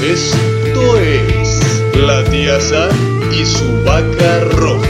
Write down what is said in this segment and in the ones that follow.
Esto es la tía Sam y su vaca roja.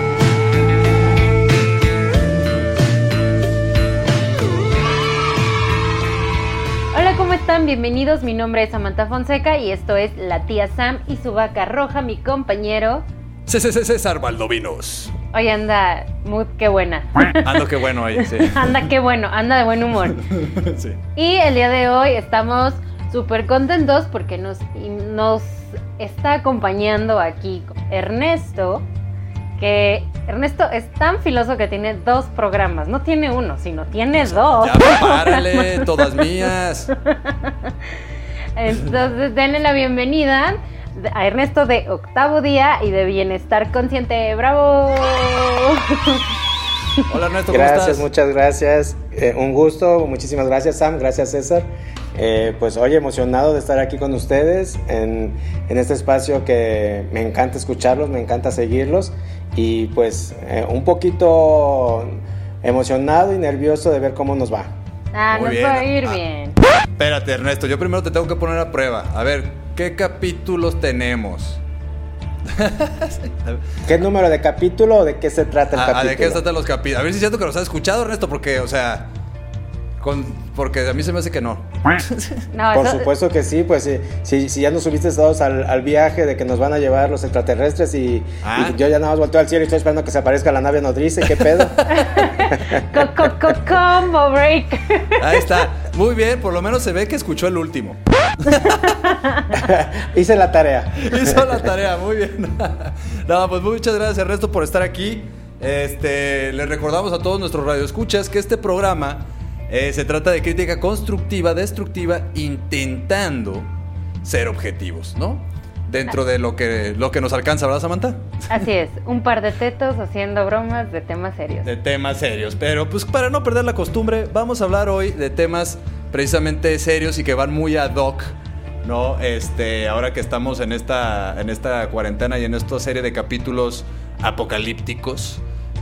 Hola, ¿cómo están? Bienvenidos, mi nombre es Samantha Fonseca y esto es la tía Sam y su vaca roja, mi compañero César Valdovinos. Hoy anda mood, qué buena. Ando qué bueno ahí, sí. Anda qué bueno, anda de buen humor. Sí. Y el día de hoy estamos súper contentos porque nos está acompañando aquí Ernesto, que Ernesto es tan filoso que tiene 2 programas. No tiene uno, sino tiene 2. Ya, párale, todas mías. Entonces, denle la bienvenida a Ernesto de Octavo Día y de Bienestar Consciente. ¡Bravo! Hola Ernesto, ¿cómo estás? Gracias, muchas gracias. Un gusto, muchísimas gracias Sam, gracias César. Pues hoy emocionado de estar aquí con ustedes en este espacio que me encanta escucharlos, me encanta seguirlos y pues un poquito emocionado y nervioso de ver cómo nos va. Nos bien. va a ir bien. Espérate Ernesto, yo primero te tengo que poner a prueba. A ver, ¿qué capítulos tenemos? ¿Qué número de capítulo o de qué se trata el capítulo? ¿De qué se tratan los capítulos? A ver si es cierto que los has escuchado Ernesto, porque, o sea... porque a mí se me hace que no. No, por supuesto que sí, pues si ya nos subiste todos al viaje de que nos van a llevar los extraterrestres y yo ya nada más volteo al cielo y estoy esperando que se aparezca la nave nodriza, ¿qué pedo? Combo break. Ahí está, muy bien, por lo menos se ve que escuchó el último. Hice la tarea. Hizo la tarea, muy bien. No, pues muchas gracias Ernesto por estar aquí. Les recordamos a todos nuestros radioescuchas que este programa se trata de crítica constructiva, destructiva, intentando ser objetivos, ¿no? Dentro de lo que nos alcanza, ¿verdad, Samantha? Así es, un par de tetos haciendo bromas de temas serios. De temas serios, pero pues para no perder la costumbre, vamos a hablar hoy de temas precisamente serios y que van muy ad hoc, ¿no? Ahora que estamos en esta cuarentena y en esta serie de capítulos apocalípticos.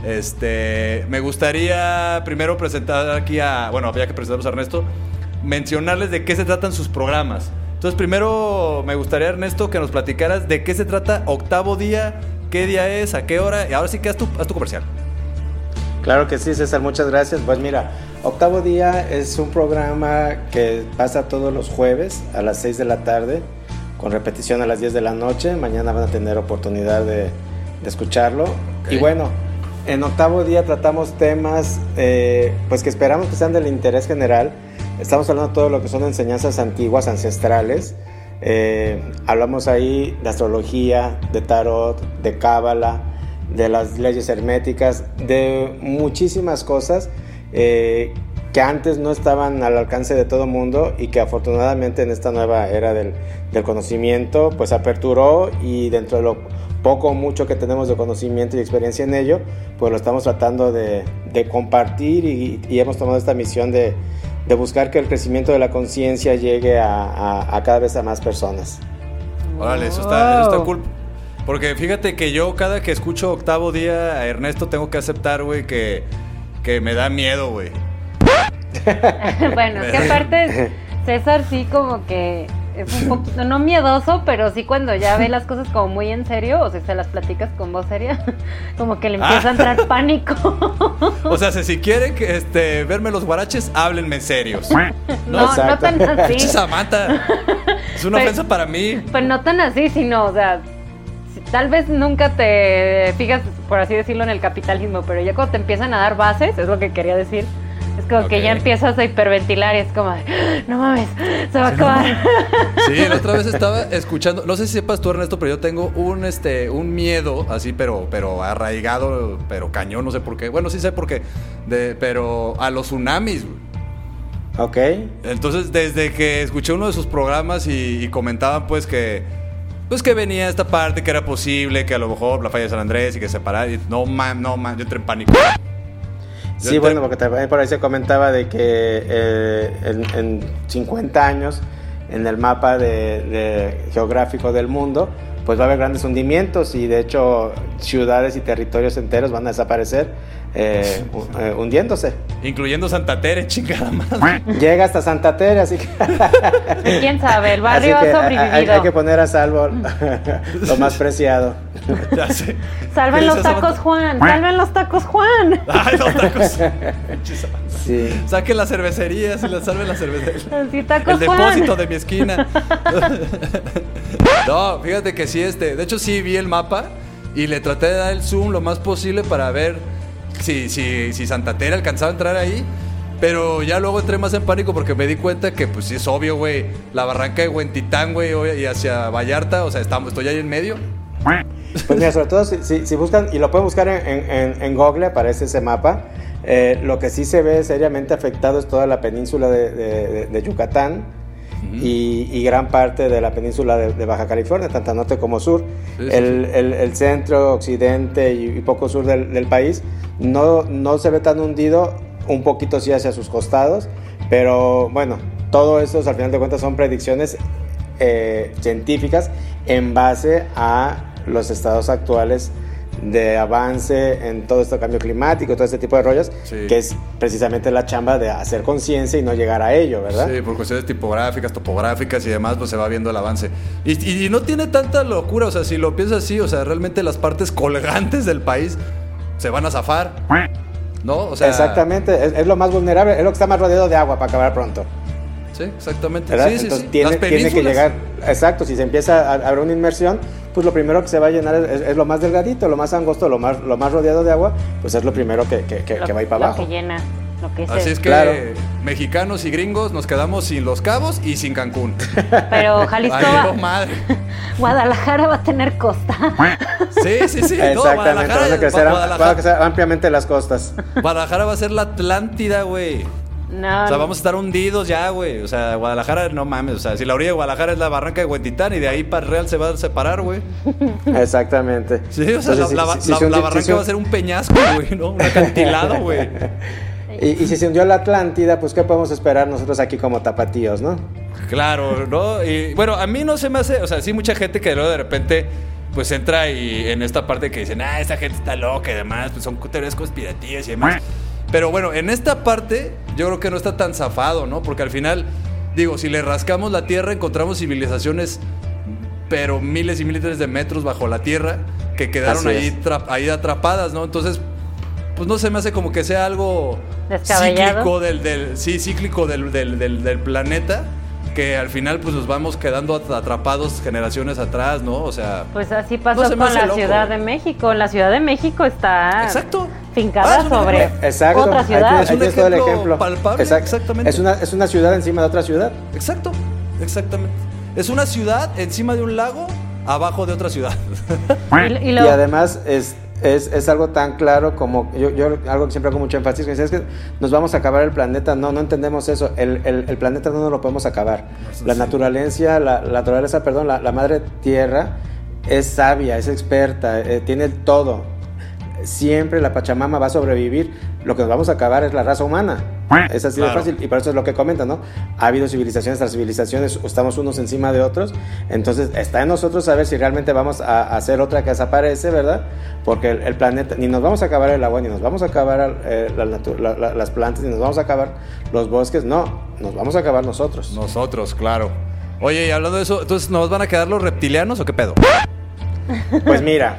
Me gustaría primero presentar aquí ya que presentamos a Ernesto, mencionarles de qué se tratan sus programas. Entonces, primero me gustaría, Ernesto, que nos platicaras de qué se trata Octavo Día, qué día es, a qué hora, y ahora sí que haz tu comercial. Claro que sí, César, muchas gracias. Pues mira, Octavo Día es un programa que pasa todos los jueves a las 6 de la tarde, con repetición a las 10 de la noche. Mañana van a tener oportunidad de escucharlo. Okay. Y bueno, en Octavo Día tratamos temas pues que esperamos que sean del interés general. Estamos hablando de todo lo que son enseñanzas antiguas, ancestrales. Hablamos ahí de astrología, de tarot, de cábala, de las leyes herméticas, de muchísimas cosas que antes no estaban al alcance de todo mundo y que afortunadamente en esta nueva era del conocimiento pues aperturó, y dentro de lo poco o mucho que tenemos de conocimiento y experiencia en ello, pues lo estamos tratando de compartir y hemos tomado esta misión de buscar que el crecimiento de la conciencia llegue a cada vez a más personas. Órale, eso está cool. Porque fíjate que yo cada que escucho Octavo Día a Ernesto tengo que aceptar, güey, que me da miedo, güey. Bueno, que aparte César sí como que es un poquito, no miedoso, pero sí cuando ya ve las cosas como muy en serio, o sea, se las platicas con voz seria, como que le empieza a entrar pánico. O sea, si quieren verme los guaraches, háblenme serios. No tan así. Samantha, es una ofensa para mí. Pues no tan así, sino, o sea, tal vez nunca te fijas, por así decirlo, en el capitalismo, pero ya cuando te empiezan a dar bases, es lo que quería decir. Es como que ya empiezas a hiperventilar y es como, no mames, se va a acabar. Sí, la otra vez estaba escuchando, no sé si sepas tú, Ernesto, pero yo tengo un miedo así, pero arraigado, pero cañón, no sé por qué. Bueno, sí sé por qué, pero a los tsunamis, güey. Ok. Entonces, desde que escuché uno de sus programas y comentaban pues que venía esta parte, que era posible, que a lo mejor la falla de San Andrés y que se parara, y no man, yo entré en pánico. Sí, bueno, porque también por ahí se comentaba de que en 50 años en el mapa geográfico del mundo pues va a haber grandes hundimientos y de hecho ciudades y territorios enteros van a desaparecer hundiéndose. Incluyendo Santa Tere, chingada madre. Llega hasta Santa Tere, así que... ¿Quién sabe? El barrio así que ha sobrevivido. hay que poner a salvo lo más preciado. Ya sé. Salven los tacos, Juan. Salven los tacos, Juan. Ay, los tacos. Sí. Saquen las cervecerías y les salven las cervecerías. Sí, tacos, El Juan. depósito de mi esquina. No, fíjate que sí, de hecho sí vi el mapa y le traté de dar el zoom lo más posible para ver si Santa Tere alcanzaba a entrar ahí. Pero ya luego entré más en pánico porque me di cuenta que pues sí es obvio, güey. La barranca de Huentitán, güey, y hacia Vallarta, o sea, estoy ahí en medio. Pues mira, sobre todo si buscan, y lo pueden buscar en Google, aparece ese mapa. Lo que sí se ve seriamente afectado es toda la península de Yucatán y gran parte de la península de Baja California, tanto norte como sur. Sí, el centro, occidente y poco sur del país no se ve tan hundido, un poquito sí hacia sus costados, pero bueno, todo esto al final de cuentas son predicciones científicas en base a los estados actuales de avance en todo este cambio climático, todo este tipo de rollos, sí, que es precisamente la chamba de hacer conciencia y no llegar a ello, ¿verdad? Sí, por cuestiones tipográficas, topográficas y demás, pues se va viendo el avance. Y no tiene tanta locura, o sea, si lo piensas así, o sea, realmente las partes colgantes del país se van a zafar, ¿no? O sea, exactamente, es lo más vulnerable, es lo que está más rodeado de agua para acabar pronto. Sí, exactamente. ¿Verdad? Sí, entonces sí. Tiene que llegar, exacto, si se empieza a haber una inmersión, pues lo primero que se va a llenar es lo más delgadito, lo más angosto, lo más rodeado de agua, pues es lo primero que va a ir para abajo. Lo que llena, lo que así es que claro, mexicanos y gringos nos quedamos sin Los Cabos y sin Cancún. Pero Jalisco madre. Guadalajara va a tener costa. Sí. Exactamente, van a crecer ampliamente las costas. Guadalajara va a ser la Atlántida, güey. No, o sea, vamos a estar hundidos ya, güey. O sea, Guadalajara, no mames. O sea, si la orilla de Guadalajara es la barranca de Huentitán y de ahí para Real se va a separar, güey. Exactamente. Sí, o sea, entonces, la barranca va a ser un peñasco, güey, ¿no? Un acantilado, güey. Y si se hundió la Atlántida, pues ¿qué podemos esperar nosotros aquí como tapatíos, no? Claro, ¿no? Y bueno, a mí no se me hace... O sea, sí mucha gente que luego de repente pues entra y en esta parte que dicen, esta gente está loca y demás, pues son teorías conspirativas y demás. Pero bueno, en esta parte yo creo que no está tan zafado, ¿no? Porque al final, digo, si le rascamos la tierra encontramos civilizaciones, pero miles y miles de metros bajo la tierra que quedaron ahí atrapadas, ¿no? Entonces, pues no se me hace como que sea algo cíclico cíclico del planeta, que al final pues nos vamos quedando atrapados generaciones atrás, ¿no? O sea, pues así pasó con la Ciudad de México. La Ciudad de México está fincada sobre otra ciudad. Es un ejemplo todo el ejemplo palpable. Exactamente. Es una ciudad encima de otra ciudad. Exactamente. Es una ciudad encima de un lago abajo de otra ciudad. Y además es algo tan claro como yo algo que siempre hago mucho énfasis, que es que nos vamos a acabar el planeta. No entendemos eso. El planeta no nos lo podemos acabar. La naturaleza, la madre tierra es sabia, es experta, tiene todo. Siempre la Pachamama va a sobrevivir. Lo que nos vamos a acabar es la raza humana. Es así de fácil, y por eso es lo que comentan, ¿no? Ha habido civilizaciones tras civilizaciones, estamos unos encima de otros, entonces está en nosotros saber si realmente vamos a hacer otra que desaparece, ¿verdad? Porque el planeta, ni nos vamos a acabar el agua, ni nos vamos a acabar las plantas, ni nos vamos a acabar los bosques, no, nos vamos a acabar nosotros. Nosotros, claro. Oye, y hablando de eso, entonces, ¿nos van a quedar los reptilianos o qué pedo? Pues mira,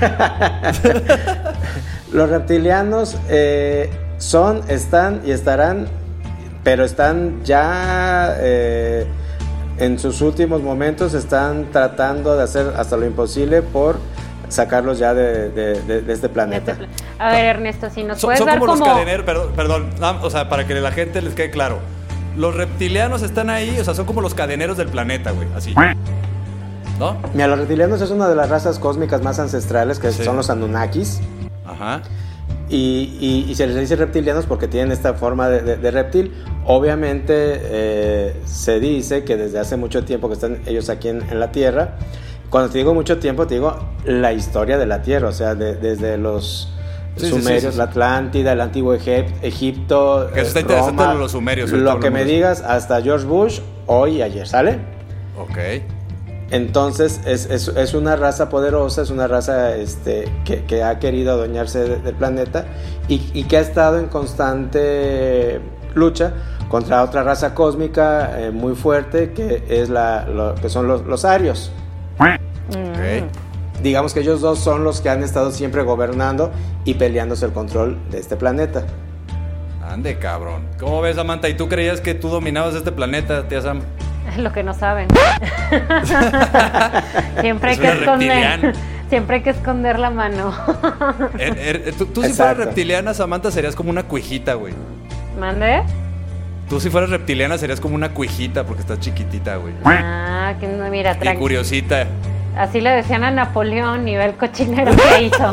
los reptilianos están y estarán, pero están ya en sus últimos momentos, están tratando de hacer hasta lo imposible por sacarlos ya de este planeta. A ver, Ernesto, si nos puedes dar como... los cadeneros, perdón, o sea, para que la gente les quede claro. Los reptilianos están ahí, o sea, son como los cadeneros del planeta, güey, así. ¿No? Mira, los reptilianos es una de las razas cósmicas más ancestrales, que son los Anunnakis. Ajá. Y se les dice reptilianos porque tienen esta forma de reptil. Obviamente se dice que desde hace mucho tiempo que están ellos aquí en la Tierra. Cuando te digo mucho tiempo, te digo la historia de la Tierra, o sea, desde los sumerios, la Atlántida, el antiguo Egipto, que eso está interesante, Roma, los sumerios. Lo que me digas, hasta George Bush, hoy y ayer, ¿sale? Ok. Entonces es una raza poderosa, es una raza que ha querido adueñarse del planeta y que ha estado en constante lucha contra otra raza cósmica muy fuerte, que es que son los Arios. Ok. Digamos que ellos dos son los que han estado siempre gobernando y peleándose el control de este planeta. Ande, cabrón. ¿Cómo ves, Samantha? ¿Y tú creías que tú dominabas este planeta, tía Sam? Lo que no saben. Siempre hay Es que una esconder. reptiliana. Siempre hay que esconder la mano. Tú si fueras reptiliana, Samantha, serías como una cuijita, güey. ¿Mande? Tú si fueras reptiliana serías como una cuijita porque estás chiquitita, güey. Ah, que no, mira, Y tranquilo. curiosita. Así le decían a Napoleón y ve el cochinero que hizo.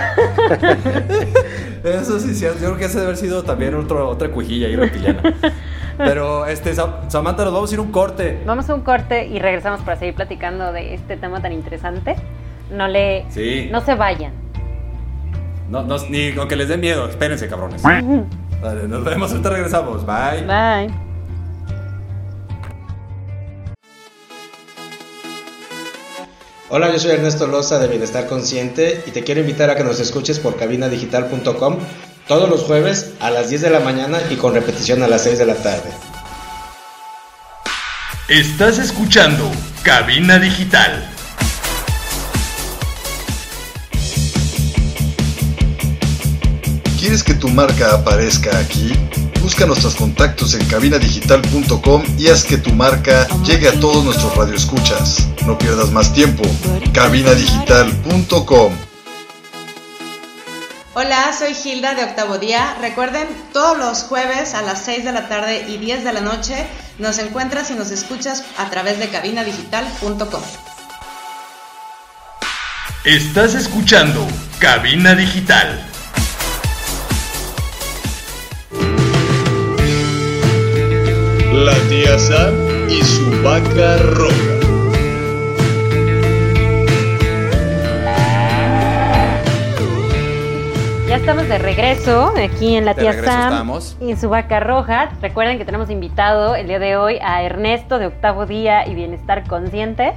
Eso sí, yo creo que ese debe haber sido también otra cuijilla ahí reptiliana. Pero, Samantha, nos vamos a ir a un corte. Vamos a un corte y regresamos para seguir platicando de este tema tan interesante. Sí. No se vayan. No, ni aunque les dé miedo, espérense, cabrones. Vale, nos vemos, ahorita regresamos. Bye. Bye. Hola, yo soy Ernesto Loza de Bienestar Consciente y te quiero invitar a que nos escuches por cabinadigital.com todos los jueves a las 10 de la mañana y con repetición a las 6 de la tarde. Estás escuchando Cabina Digital. ¿Quieres que tu marca aparezca aquí? Busca nuestros contactos en cabinadigital.com y haz que tu marca llegue a todos nuestros radioescuchas. No pierdas más tiempo. cabinadigital.com. Hola, soy Hilda de Octavo Día. Recuerden, todos los jueves a las 6 de la tarde y 10 de la noche nos encuentras y nos escuchas a través de cabinadigital.com. Estás escuchando Cabina Digital. La tía Sam y su vaca roja. Ya estamos de regreso aquí en la De tía regreso Sam estamos. y su vaca roja. Recuerden que tenemos invitado el día de hoy a Ernesto de Octavo Día y Bienestar Consciente.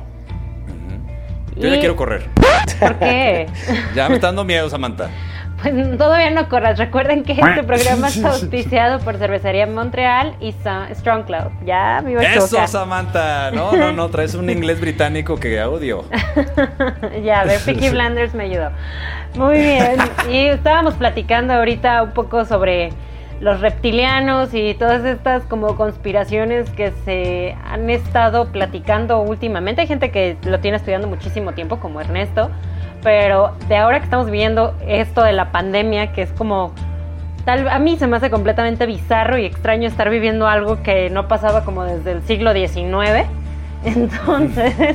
Yo ya quiero correr. ¿Por qué? Ya me está dando miedo, Samantha. Pues todavía no corras. Recuerden que este programa está auspiciado por Cervecería Montreal y Strong Cloud. Ya me iba a Eso, chocar. Samantha. No, traes un inglés británico que odio. Ya, a ver, Peaky Blinders me ayudó. Muy bien. Y estábamos platicando ahorita un poco sobre los reptilianos y todas estas como conspiraciones que se han estado platicando últimamente. Hay gente que lo tiene estudiando muchísimo tiempo, como Ernesto, pero de ahora que estamos viendo esto de la pandemia, que es como a mí se me hace completamente bizarro y extraño estar viviendo algo que no pasaba como desde el siglo XIX. Entonces,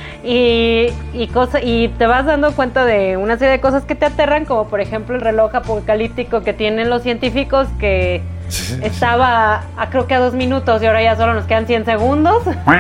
y te vas dando cuenta de una serie de cosas que te aterran, como por ejemplo el reloj apocalíptico que tienen los científicos, que estaba creo que a 2 minutos y ahora ya solo nos quedan 100 segundos.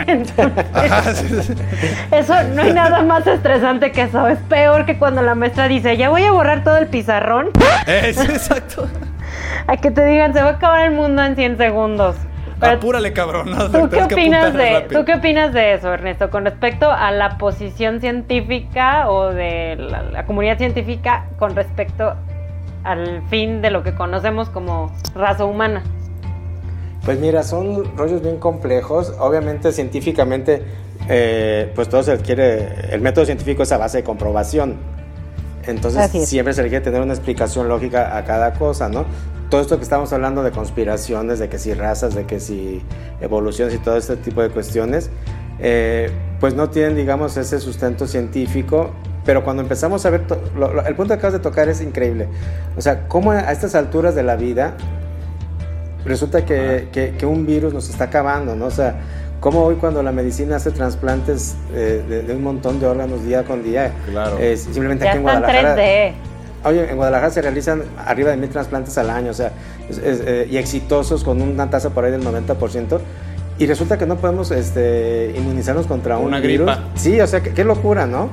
Entonces, eso, no hay nada más estresante que eso. Es peor que cuando la maestra dice, ya voy a borrar todo el pizarrón. Exacto. A que te digan, se va a acabar el mundo en 100 segundos. Pero, apúrale, cabrón. No, ¿Tú qué opinas rápido. ¿Tú qué opinas de eso, Ernesto, con respecto a la posición científica o de la comunidad científica con respecto al fin de lo que conocemos como raza humana? Pues mira, son rollos bien complejos. Obviamente, científicamente, pues todo se requiere. El método científico es a base de comprobación. Entonces, siempre se requiere tener una explicación lógica a cada cosa, ¿no? Todo esto que estamos hablando de conspiraciones, de que si razas, de que si evoluciones y todo este tipo de cuestiones, pues no tienen, digamos, ese sustento científico. Pero cuando empezamos a ver, el punto que acabas de tocar es increíble. O sea, cómo a estas alturas de la vida resulta que un virus nos está acabando, ¿no? O sea, cómo hoy cuando la medicina hace trasplantes de un montón de órganos día con día, claro. Simplemente ya aquí en están Guadalajara. 3D. Oye, en Guadalajara se realizan arriba de 1000 trasplantes al año, o sea, y exitosos con una tasa por ahí del 90%. Y resulta que no podemos inmunizarnos contra un virus. Gripa. Sí, o sea, qué locura, ¿no?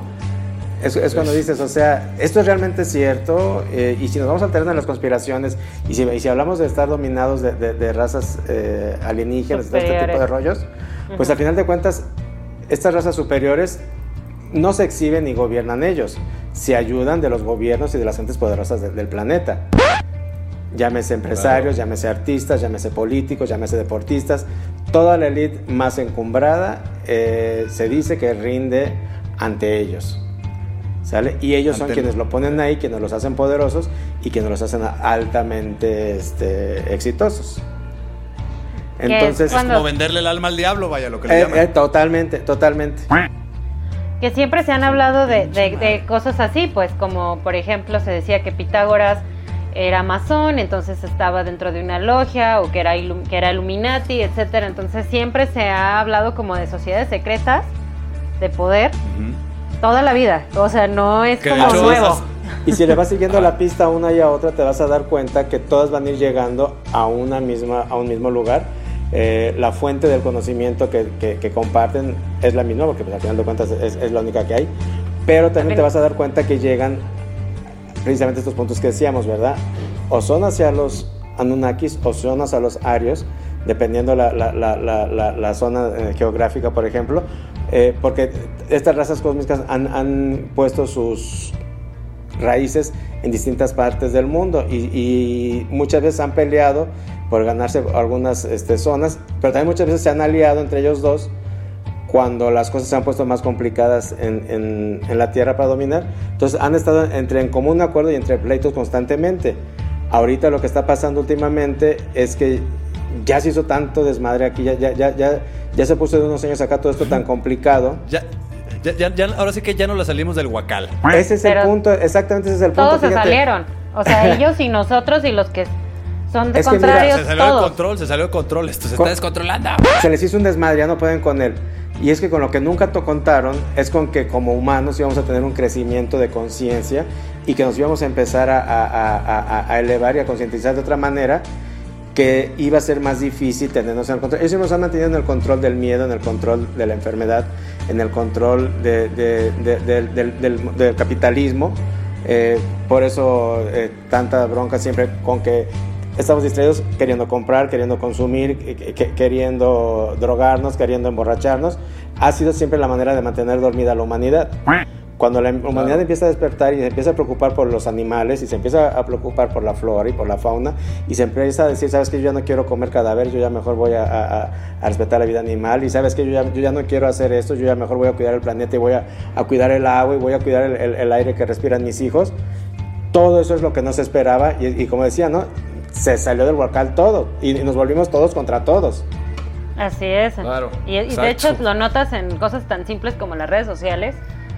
Es cuando dices, o sea, esto es realmente cierto, y si nos vamos a alternar en las conspiraciones, y si hablamos de estar dominados de razas alienígenas, de este tipo de rollos, pues al final de cuentas, estas razas superiores no se exhiben ni gobiernan ellos, se ayudan de los gobiernos y de las gentes poderosas del planeta. Llámese empresarios, llámese artistas, llámese políticos, llámese deportistas. Toda la élite más encumbrada se dice que rinde ante ellos, ¿sale? Y ellos son quienes lo ponen ahí, quienes los hacen poderosos y quienes los hacen altamente exitosos. Entonces, es como venderle el alma al diablo, vaya, lo que le llaman. Totalmente. Que siempre se han hablado de cosas así, pues como por ejemplo se decía que Pitágoras era masón, entonces estaba dentro de una logia, o que era Illuminati, etcétera. Entonces siempre se ha hablado como de sociedades secretas de poder toda la vida, o sea, no es como nuevo. Y si le vas siguiendo la pista a una y a otra, te vas a dar cuenta que todas van a ir llegando a un mismo lugar. La fuente del conocimiento que comparten es la misma, porque pues, al final de cuentas es la única que hay, pero también te vas a dar cuenta que llegan precisamente estos puntos que decíamos, ¿verdad? O son hacia los Anunnakis o son hacia los Arios, dependiendo la zona geográfica, por ejemplo, porque estas razas cósmicas han puesto sus raíces en distintas partes del mundo y muchas veces han peleado por ganarse algunas zonas, pero también muchas veces se han aliado entre ellos dos cuando las cosas se han puesto más complicadas en la Tierra para dominar. Entonces han estado en común acuerdo y entre pleitos constantemente. Ahorita lo que está pasando últimamente es que ya se hizo tanto desmadre aquí, ya se puso de unos años acá todo esto tan complicado. Ya, ahora sí que ya no la salimos del huacal. Ese es el punto, exactamente ese es el punto. Todos se salieron, o sea, ellos y nosotros y los que son de contrarios, se salió de control, esto se está descontrolando. Se les hizo un desmadre, ya no pueden con él. Y es que con lo que nunca contaron es con que como humanos íbamos a tener un crecimiento de conciencia y que nos íbamos a empezar a elevar y a concientizar de otra manera, que iba a ser más difícil tenernos en el control. Ellos nos han mantenido en el control del miedo, en el control de la enfermedad, en el control del capitalismo. Por eso tanta bronca siempre con que estamos distraídos queriendo comprar, queriendo consumir, queriendo drogarnos, queriendo emborracharnos. Ha sido siempre la manera de mantener dormida a la humanidad. Cuando la humanidad empieza a despertar y se empieza a preocupar por los animales y se empieza a preocupar por la flora y por la fauna y se empieza a decir, sabes que yo ya no quiero comer cadáveres, yo ya mejor voy a respetar la vida animal, y sabes que yo ya no quiero hacer esto, yo ya mejor voy a cuidar el planeta y voy a cuidar el agua y voy a cuidar el aire que respiran mis hijos. Todo eso es lo que no se esperaba y como decía, ¿no? Se salió del huacal todo y nos volvimos todos contra todos. Así es. Claro, y de hecho lo notas en cosas tan simples como las redes sociales,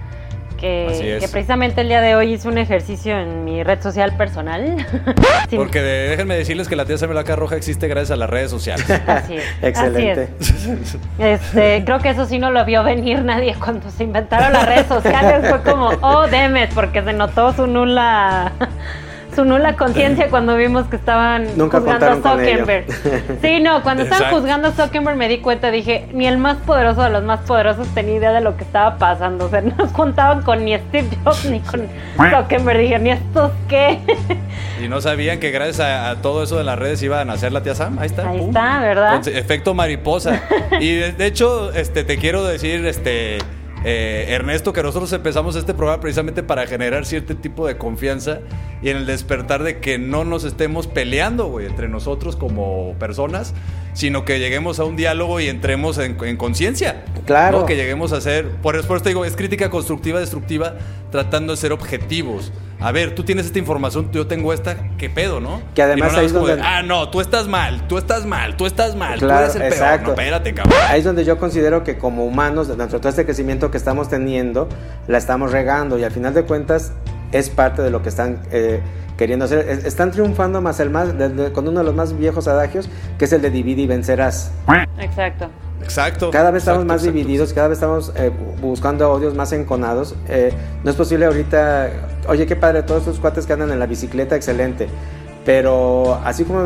que precisamente el día de hoy hice un ejercicio en mi red social personal. Sí. Porque déjenme decirles que la tía Semelaca Roja existe gracias a las redes sociales. Así es. Excelente. Así es. Creo que eso sí no lo vio venir nadie cuando se inventaron las redes sociales. Fue como, oh, demet, porque se notó su nula conciencia cuando vimos que estaban juzgando a Zuckerberg. Sí, no, cuando estaban juzgando a Zuckerberg me di cuenta, dije, ni el más poderoso de los más poderosos tenía idea de lo que estaba pasando. O sea, no contaban con ni Steve Jobs ni con Zuckerberg. Dije, ¿ni estos qué? Y no sabían que gracias a todo eso de las redes iba a nacer la tía Sam. Ahí está. Ahí está, ¿verdad? Con efecto mariposa. Y de hecho, te quiero decir, Ernesto, que nosotros empezamos este programa precisamente para generar cierto tipo de confianza y en el despertar de que no nos estemos peleando, güey, entre nosotros como personas, sino que lleguemos a un diálogo y entremos en conciencia. Claro. ¿No? Que lleguemos a ser, por eso te digo, es crítica constructiva, destructiva, tratando de ser objetivos. A ver, tú tienes esta información, yo tengo esta, ¿qué pedo, no? Que además no ahí es donde... no, tú estás mal, tú eres el Claro, peor. exacto. No, espérate, cabrón. Ahí es donde yo considero que como humanos, dentro de todo este crecimiento que estamos teniendo, la estamos regando y al final de cuentas es parte de lo que están queriendo hacer. Están triunfando con uno de los más viejos adagios, que es el de divide y vencerás. Exacto. Cada vez estamos más divididos, cada vez estamos buscando odios más enconados. No es posible ahorita, oye, qué padre, todos estos cuates que andan en la bicicleta, excelente. Pero así como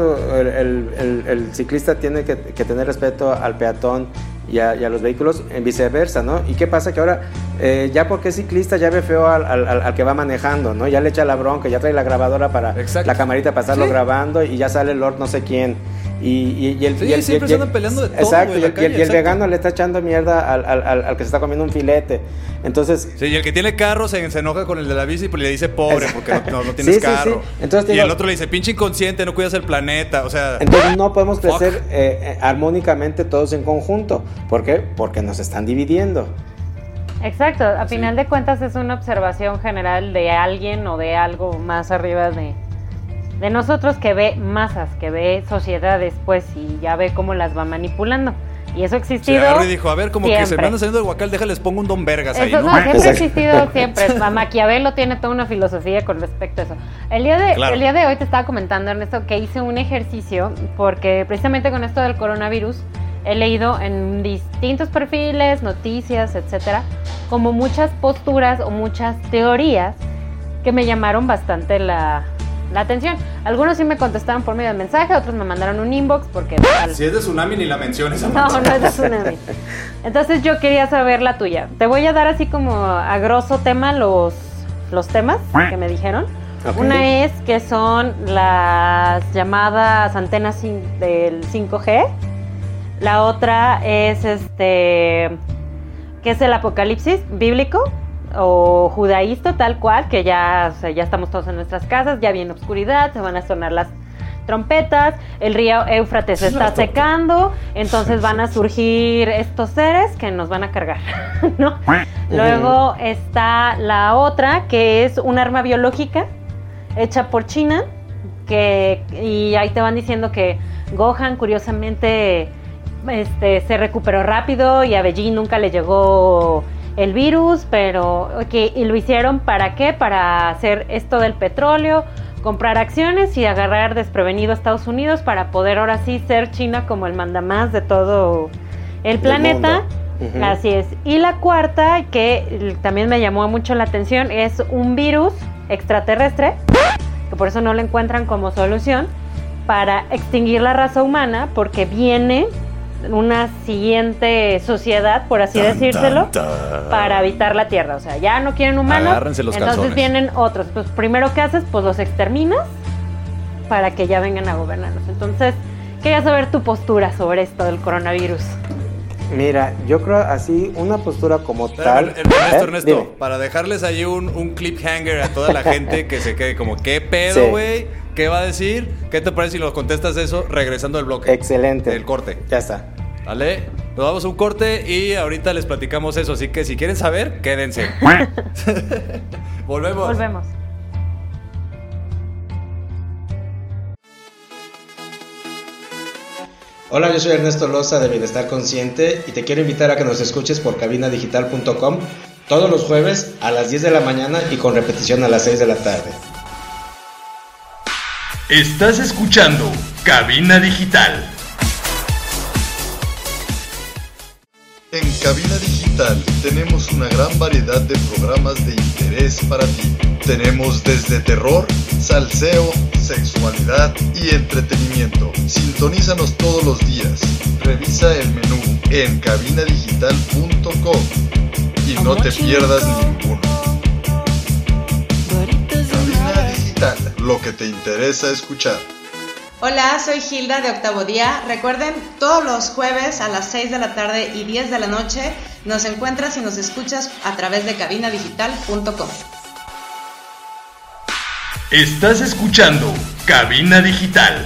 el ciclista tiene que tener respeto al peatón y a los vehículos, en viceversa, ¿no? ¿Y qué pasa? Que ahora, ya porque es ciclista, ya ve feo al que va manejando, ¿no? Ya le echa la bronca, ya trae la grabadora para la camarita para estarlo grabando y ya sale el Lord no sé quién. Siempre se andan peleando de todo. Exacto, güey, y el vegano le está echando mierda al que se está comiendo un filete. Entonces... Sí, y el que tiene carro se enoja con el de la bici y le dice pobre porque no tienes carro. Sí. Entonces, y el otro le dice, pinche inconsciente, no cuidas el planeta, o sea... Entonces no podemos crecer armónicamente todos en conjunto. ¿Por qué? Porque nos están dividiendo. Exacto, a final de cuentas es una observación general de alguien o de algo más arriba de nosotros que ve masas, que ve sociedades, pues, y ya ve cómo las va manipulando. Y eso ha existido. Se y dijo, a ver, como siempre. Que se me anda saliendo del guacal, déjales pongo un Don Vergas ahí, ¿no? Siempre ha existido, siempre. Maquiavelo tiene toda una filosofía con respecto a eso. El día de hoy te estaba comentando, Ernesto, que hice un ejercicio, porque precisamente con esto del coronavirus, he leído en distintos perfiles, noticias, etcétera, como muchas posturas o muchas teorías que me llamaron bastante la atención. Algunos sí me contestaron por medio de mensaje, otros me mandaron un inbox porque... Si es de Tsunami ni la menciones. No es de Tsunami. Entonces yo quería saber la tuya. Te voy a dar así como a grosso tema los temas que me dijeron. Okay. Una es que son las llamadas antenas del 5G. La otra es que es el apocalipsis bíblico o judaísta, tal cual, que ya estamos todos en nuestras casas, ya viene oscuridad, se van a sonar las trompetas, el río Éufrates se está secando, entonces van a surgir estos seres que nos van a cargar, ¿no? Luego está la otra, que es un arma biológica hecha por China, y ahí te van diciendo que Gohan, curiosamente, se recuperó rápido y a Beijing nunca le llegó el virus, y lo hicieron ¿para qué? Para hacer esto del petróleo, comprar acciones y agarrar desprevenido a Estados Unidos para poder ahora sí ser China como el mandamás de todo el planeta. Uh-huh. Así es. Y la cuarta, que también me llamó mucho la atención, es un virus extraterrestre, que por eso no lo encuentran como solución, para extinguir la raza humana, porque viene una siguiente sociedad, por así decírselo, para habitar la Tierra. O sea, ya no quieren humanos, agárrense los entonces calzones. Vienen otros. Pues primero que haces, pues los exterminas para que ya vengan a gobernarnos. Entonces, quería saber tu postura sobre esto del coronavirus. Mira, yo creo así, una postura como tal... Ernesto, para dejarles ahí un cliffhanger a toda la gente que se quede como, ¿qué pedo, güey? Sí. ¿Qué va a decir? ¿Qué te parece si lo contestas eso regresando al bloque? Excelente. El corte. Ya está. ¿Vale? Nos vamos a un corte y ahorita les platicamos eso. Así que si quieren saber, quédense. Volvemos. Hola, yo soy Ernesto Loza de Bienestar Consciente y te quiero invitar a que nos escuches por cabinadigital.com todos los jueves a las 10 de la mañana y con repetición a las 6 de la tarde. Estás escuchando Cabina Digital. En Cabina Digital tenemos una gran variedad de programas de interés para ti. Tenemos desde terror, salseo, sexualidad y entretenimiento. Sintonízanos todos los días. Revisa el menú en cabinadigital.com y no te pierdas ninguno. Cabina Digital, lo que te interesa escuchar. Hola, soy Hilda de Octavo Día. Recuerden, todos los jueves a las 6 de la tarde y 10 de la noche nos encuentras y nos escuchas a través de cabinadigital.com. Estás escuchando Cabina Digital.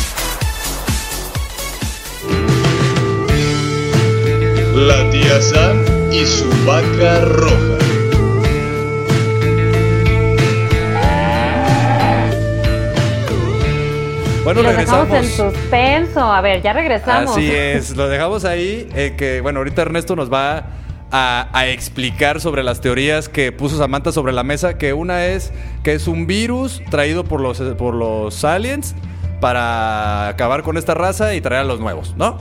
La tía Sam y su vaca roja. Bueno, regresamos. Dejamos en suspenso. A ver, ya regresamos. Así es, lo dejamos ahí. Ahorita Ernesto nos va a explicar sobre las teorías que puso Samantha sobre la mesa. Que una es que es un virus traído por los aliens para acabar con esta raza y traer a los nuevos, ¿no?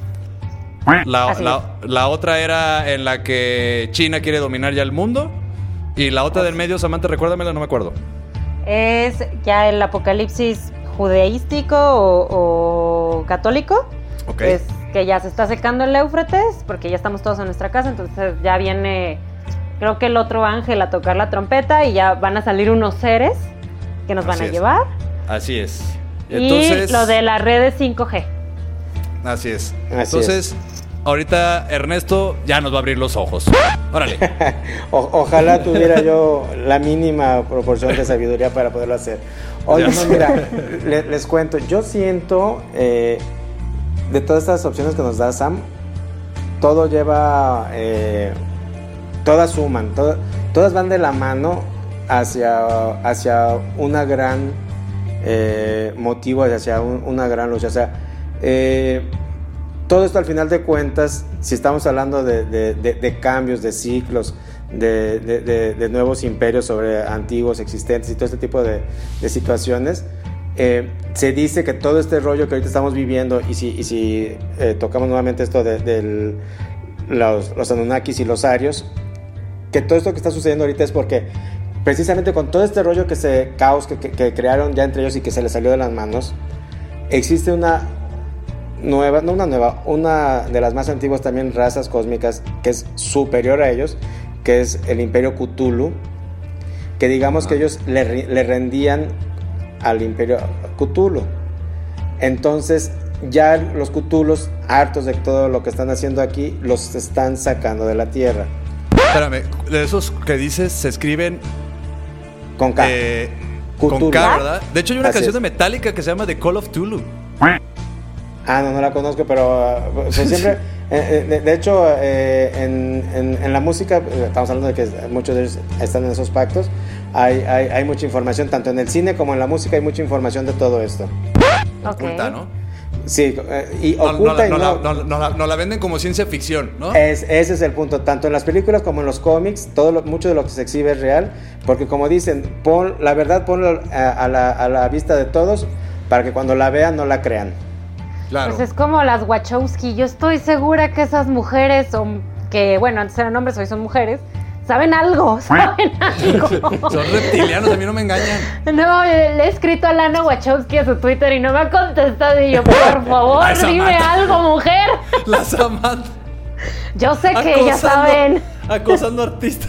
La otra era en la que China quiere dominar ya el mundo. Y la otra del medio, Samantha, recuérdamela, no me acuerdo. Es ya el apocalipsis judaístico o católico. Okay. Es que ya se está secando el Éufrates porque ya estamos todos en nuestra casa, entonces ya viene, creo que el otro ángel a tocar la trompeta y ya van a salir unos seres que nos van a llevar. Así es. Entonces, y lo de las redes 5G. Así es. Así Entonces, ahorita Ernesto ya nos va a abrir los ojos. Órale. Ojalá tuviera yo la mínima proporción de sabiduría para poderlo hacer. Oye, no, mira, les cuento, yo siento, de todas estas opciones que nos da Sam, todo lleva, todas suman, todas van de la mano hacia una gran motivo, hacia una gran lucha. O sea, todo esto al final de cuentas, si estamos hablando de cambios, de ciclos, de nuevos imperios sobre antiguos existentes y todo este tipo de situaciones, se dice que todo este rollo que ahorita estamos viviendo, y si tocamos nuevamente esto de los Anunnakis y los Arios, que todo esto que está sucediendo ahorita es porque precisamente con todo este rollo caos que crearon ya entre ellos y que se les salió de las manos, existe una de las más antiguas también razas cósmicas que es superior a ellos, que es el Imperio Cthulhu, que digamos que ellos le rendían al Imperio Cthulhu. Entonces ya los Cthulhus, hartos de todo lo que están haciendo aquí, los están sacando de la tierra. Espérame, de esos que dices se escriben con K. Con K, ¿verdad? De hecho hay una Así canción es. de Metallica que se llama The Call of Cthulhu. No la conozco, pero pues siempre, de hecho, en la música, estamos hablando de que muchos de ellos están en esos pactos, hay mucha información, tanto en el cine como en la música hay mucha información de todo esto. Oculta, ¿no? Sí, y oculta no la venden como ciencia ficción, ¿no? Ese es el punto, tanto en las películas como en los cómics, mucho de lo que se exhibe es real, porque como dicen, la verdad ponlo a la vista de todos, para que cuando la vean no la crean. Claro. Pues es como las Wachowski. Yo estoy segura que esas mujeres, que bueno, antes eran hombres, hoy son mujeres, saben algo. Son reptilianos, a mí no me engañan. No, le he escrito a Lana Wachowski a su Twitter y no me ha contestado. Y yo, por favor, dime algo, mujer. La Samantha. Yo sé que ellas saben. Acosando artistas.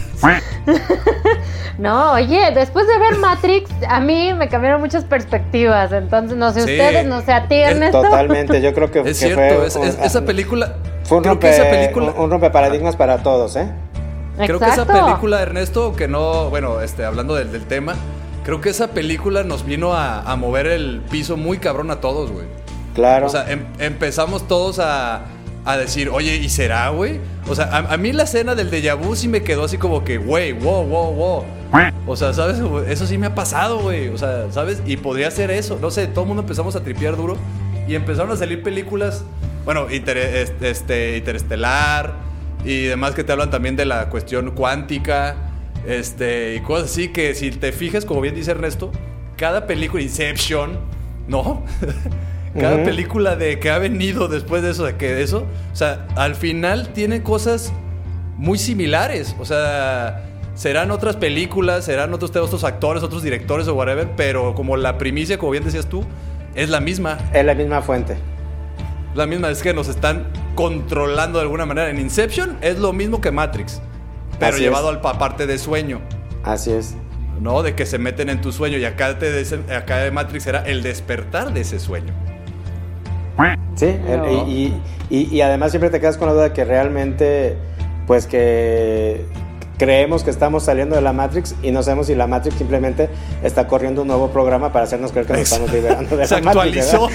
No, oye, después de ver Matrix, a mí me cambiaron muchas perspectivas. Entonces, no sé ustedes, no sé a ti, Ernesto. Totalmente, yo creo que es cierto, esa película fue un rompeparadigmas para todos, ¿eh? Creo que esa película, Ernesto, que no, bueno, hablando del tema, creo que esa película nos vino a mover el piso muy cabrón a todos, güey. Claro. O sea, empezamos todos a decir, oye, ¿y será, güey? O sea, a mí la escena del déjà vu sí me quedó así como que, güey, wow. O sea, ¿sabes? Eso sí me ha pasado, güey. O sea, ¿sabes? Y podría ser eso. No sé, todo el mundo empezamos a tripear duro y empezaron a salir películas, bueno, Interestelar y demás que te hablan también de la cuestión cuántica, y cosas así que si te fijas, como bien dice Ernesto, cada película, Inception, ¿no? Cada película que ha venido después de eso, o sea, al final tiene cosas muy similares. O sea, serán otras películas, serán otros actores, otros directores o whatever, pero como la primicia, como bien decías tú, es la misma. Es la misma fuente. La misma, es que nos están controlando de alguna manera. En Inception es lo mismo que Matrix, pero llevado a parte de sueño. Así es. ¿No? De que se meten en tu sueño, y acá de Matrix era el despertar de ese sueño. Sí, no. y además siempre te quedas con la duda que realmente, pues que creemos que estamos saliendo de la Matrix y no sabemos si la Matrix simplemente está corriendo un nuevo programa para hacernos creer que nos estamos liberando de la Matrix. Se actualizó.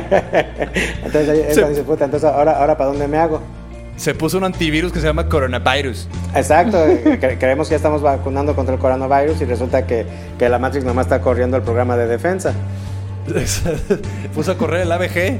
Entonces ahora ¿para dónde me hago? Se puso un antivirus que se llama coronavirus. Exacto, creemos que ya estamos vacunando contra el coronavirus y resulta que la Matrix nomás está corriendo el programa de defensa. Puso a correr el ABG.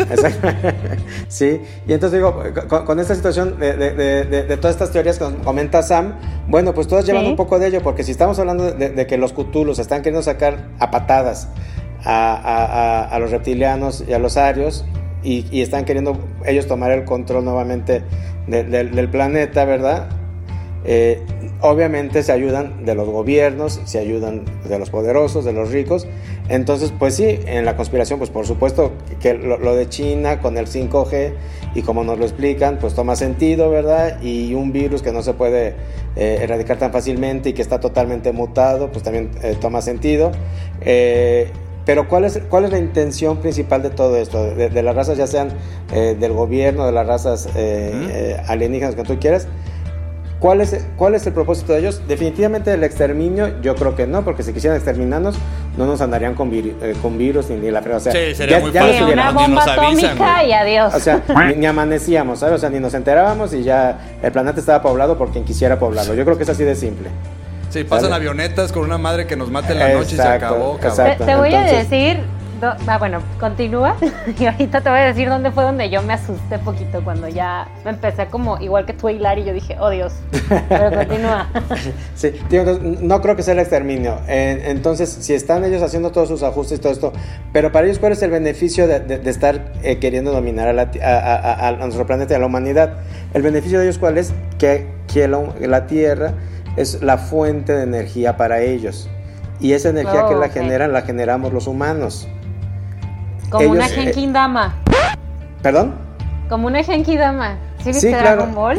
Sí, y entonces digo, con esta situación de todas estas teorías que comenta Sam, bueno, pues todas llevan un poco de ello, porque si estamos hablando de que los Cthulhus están queriendo sacar a patadas a los reptilianos y a los arios, y están queriendo ellos tomar el control nuevamente del planeta, ¿verdad? Obviamente se ayudan de los gobiernos, se ayudan de los poderosos, de los ricos. Entonces, pues sí, en la conspiración, pues por supuesto que lo de China con el 5G, y como nos lo explican, pues toma sentido, ¿verdad? Y un virus que no se puede erradicar tan fácilmente y que está totalmente mutado, pues también toma sentido. pero ¿cuál es la intención principal de todo esto? De las razas, ya sean del gobierno, de las razas alienígenas que tú quieras. ¿Cuál es el propósito de ellos? Definitivamente el exterminio, yo creo que no, porque si quisieran exterminarnos, no nos andarían con virus ni la fregada. O sea, sí, sería muy fácil. Una bomba atómica y adiós. O sea, ni amanecíamos, ¿sabes? O sea, ni nos enterábamos y ya el planeta estaba poblado por quien quisiera poblarlo. Yo creo que es así de simple. Sí, pasan avionetas con una madre que nos mate en la noche y se acabó. Te voy a decir... bueno, continúa y ahorita te voy a decir dónde fue donde yo me asusté poquito cuando ya me empecé como igual que tú a hilar y yo dije, oh Dios, pero continúa. Sí, tío, no creo que sea el exterminio. Entonces, si están ellos haciendo todos sus ajustes y todo esto, pero para ellos, ¿cuál es el beneficio de estar queriendo dominar a nuestro planeta y a la humanidad? El beneficio de ellos, ¿cuál es? Que la Tierra es la fuente de energía para ellos. Y esa energía que la generan, la generamos los humanos. Como una Genkidama. ¿Perdón? Como una Genkidama. ¿Sí viste Dragon Ball?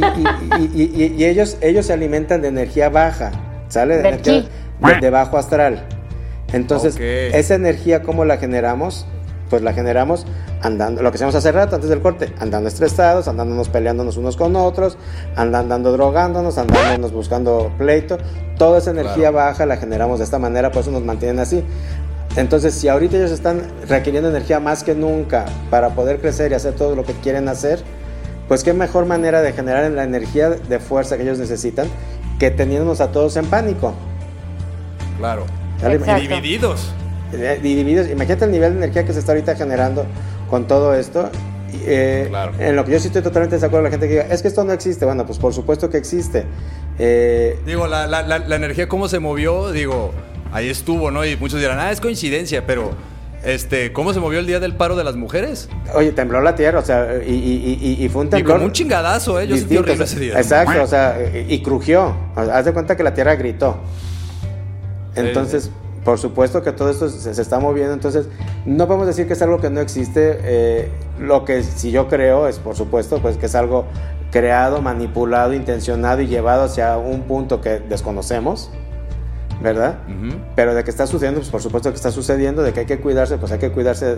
Y ellos se alimentan de energía baja, ¿sale? De energía de bajo astral. Entonces, esa energía, ¿cómo la generamos? Pues la generamos andando, lo que hacíamos hace rato, antes del corte, andando estresados, andándonos peleándonos unos con otros, andando drogándonos, andándonos buscando pleito. Toda esa energía baja la generamos de esta manera, por eso nos mantienen así. Entonces, si ahorita ellos están requiriendo energía más que nunca para poder crecer y hacer todo lo que quieren hacer, pues qué mejor manera de generar la energía de fuerza que ellos necesitan que teniéndonos a todos en pánico. Claro. Y divididos. Imagínate el nivel de energía que se está ahorita generando con todo esto. En lo que yo sí estoy totalmente de acuerdo con la gente que diga, es que esto no existe. Bueno, pues por supuesto que existe. Digo, la energía cómo se movió, digo, ahí estuvo, ¿no? Y muchos dirán, es coincidencia, pero ¿cómo se movió el día del paro de las mujeres? Oye, tembló la tierra, o sea, y fue un temblor. Y como un chingadazo, yo sentí horrible ese día. Exacto, o sea, y crujió. Haz de cuenta que la tierra gritó. Entonces, por supuesto que todo esto se está moviendo, entonces no podemos decir que es algo que no existe. Lo que sí yo creo es, por supuesto, pues que es algo creado, manipulado, intencionado y llevado hacia un punto que desconocemos, ¿verdad? Uh-huh. Pero de que está sucediendo, pues por supuesto que está sucediendo, de que hay que cuidarse, pues hay que cuidarse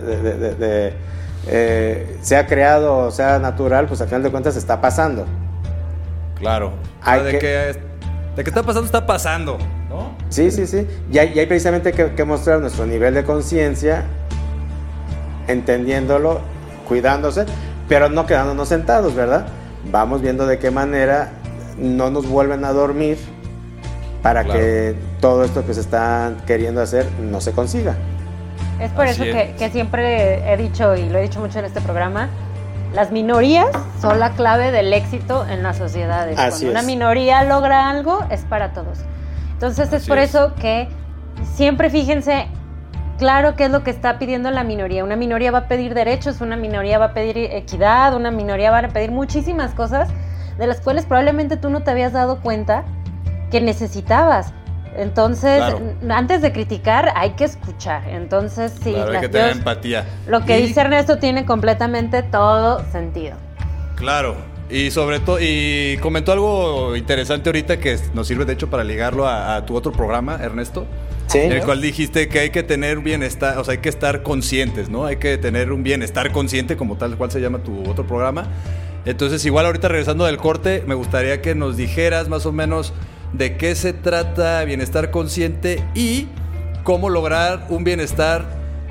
sea creado o sea natural, pues al final de cuentas está pasando. Claro. De que está pasando, ¿no? Sí. Y hay precisamente que mostrar nuestro nivel de conciencia, entendiéndolo, cuidándose, pero no quedándonos sentados, ¿verdad? Vamos viendo de qué manera no nos vuelven a dormir para que todo esto que se están queriendo hacer no se consiga. Es por eso que siempre he dicho, y lo he dicho mucho en este programa, las minorías son la clave del éxito en las sociedades. Cuando una minoría logra algo, es para todos. Entonces es por eso que siempre fíjense claro qué es lo que está pidiendo la minoría. Una minoría va a pedir derechos, una minoría va a pedir equidad, una minoría va a pedir muchísimas cosas de las cuales probablemente tú no te habías dado cuenta que necesitabas. Entonces, antes de criticar, hay que escuchar. Entonces, sí, hay que tener empatía. Lo que dice Ernesto tiene completamente todo sentido. Claro, y sobre todo, y comentó algo interesante ahorita que nos sirve de hecho para ligarlo a tu otro programa, Ernesto. Sí. En el cual dijiste que hay que tener bienestar, o sea, hay que estar conscientes, ¿no? Hay que tener un bienestar consciente, como tal cual se llama tu otro programa. Entonces, igual ahorita regresando del corte, me gustaría que nos dijeras más o menos de qué se trata bienestar consciente y cómo lograr un bienestar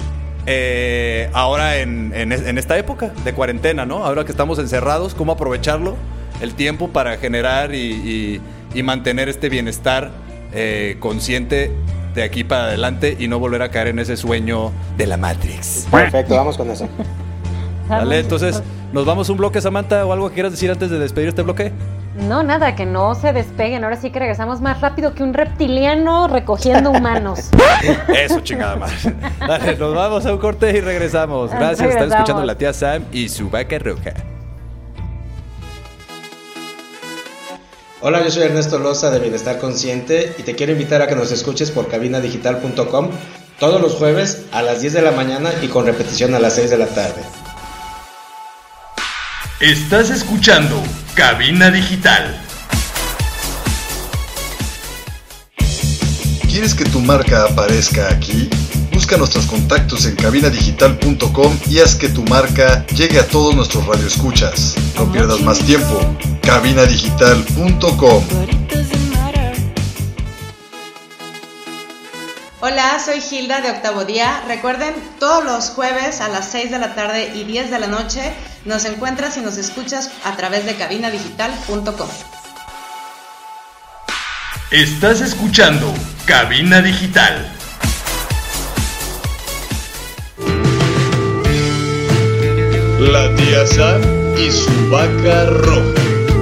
ahora en esta época de cuarentena, ¿no? Ahora que estamos encerrados, cómo aprovecharlo, el tiempo para generar y mantener este bienestar consciente de aquí para adelante y no volver a caer en ese sueño de la Matrix. Perfecto, vamos con eso. Dale, entonces, ¿nos vamos un bloque, Samantha, o algo que quieras decir antes de despedir este bloque? No, nada, que no se despeguen. Ahora sí que regresamos más rápido que un reptiliano recogiendo humanos. Eso, chingada madre. Dale, nos vamos a un corte y regresamos. Gracias, están escuchando La Tía Sam y su vaca roja. Hola, yo soy Ernesto Loza de Bienestar Consciente y te quiero invitar a que nos escuches por cabinadigital.com todos los jueves a las 10 de la mañana y con repetición a las 6 de la tarde. Estás escuchando Cabina Digital. ¿Quieres que tu marca aparezca aquí? Busca nuestros contactos en cabinadigital.com y haz que tu marca llegue a todos nuestros radioescuchas. No pierdas más tiempo. cabinadigital.com. Hola, soy Hilda de Octavo Día. Recuerden, todos los jueves a las 6 de la tarde y 10 de la noche nos encuentras y nos escuchas a través de cabinadigital.com. Estás escuchando Cabina Digital. La tía Sam y su vaca roja.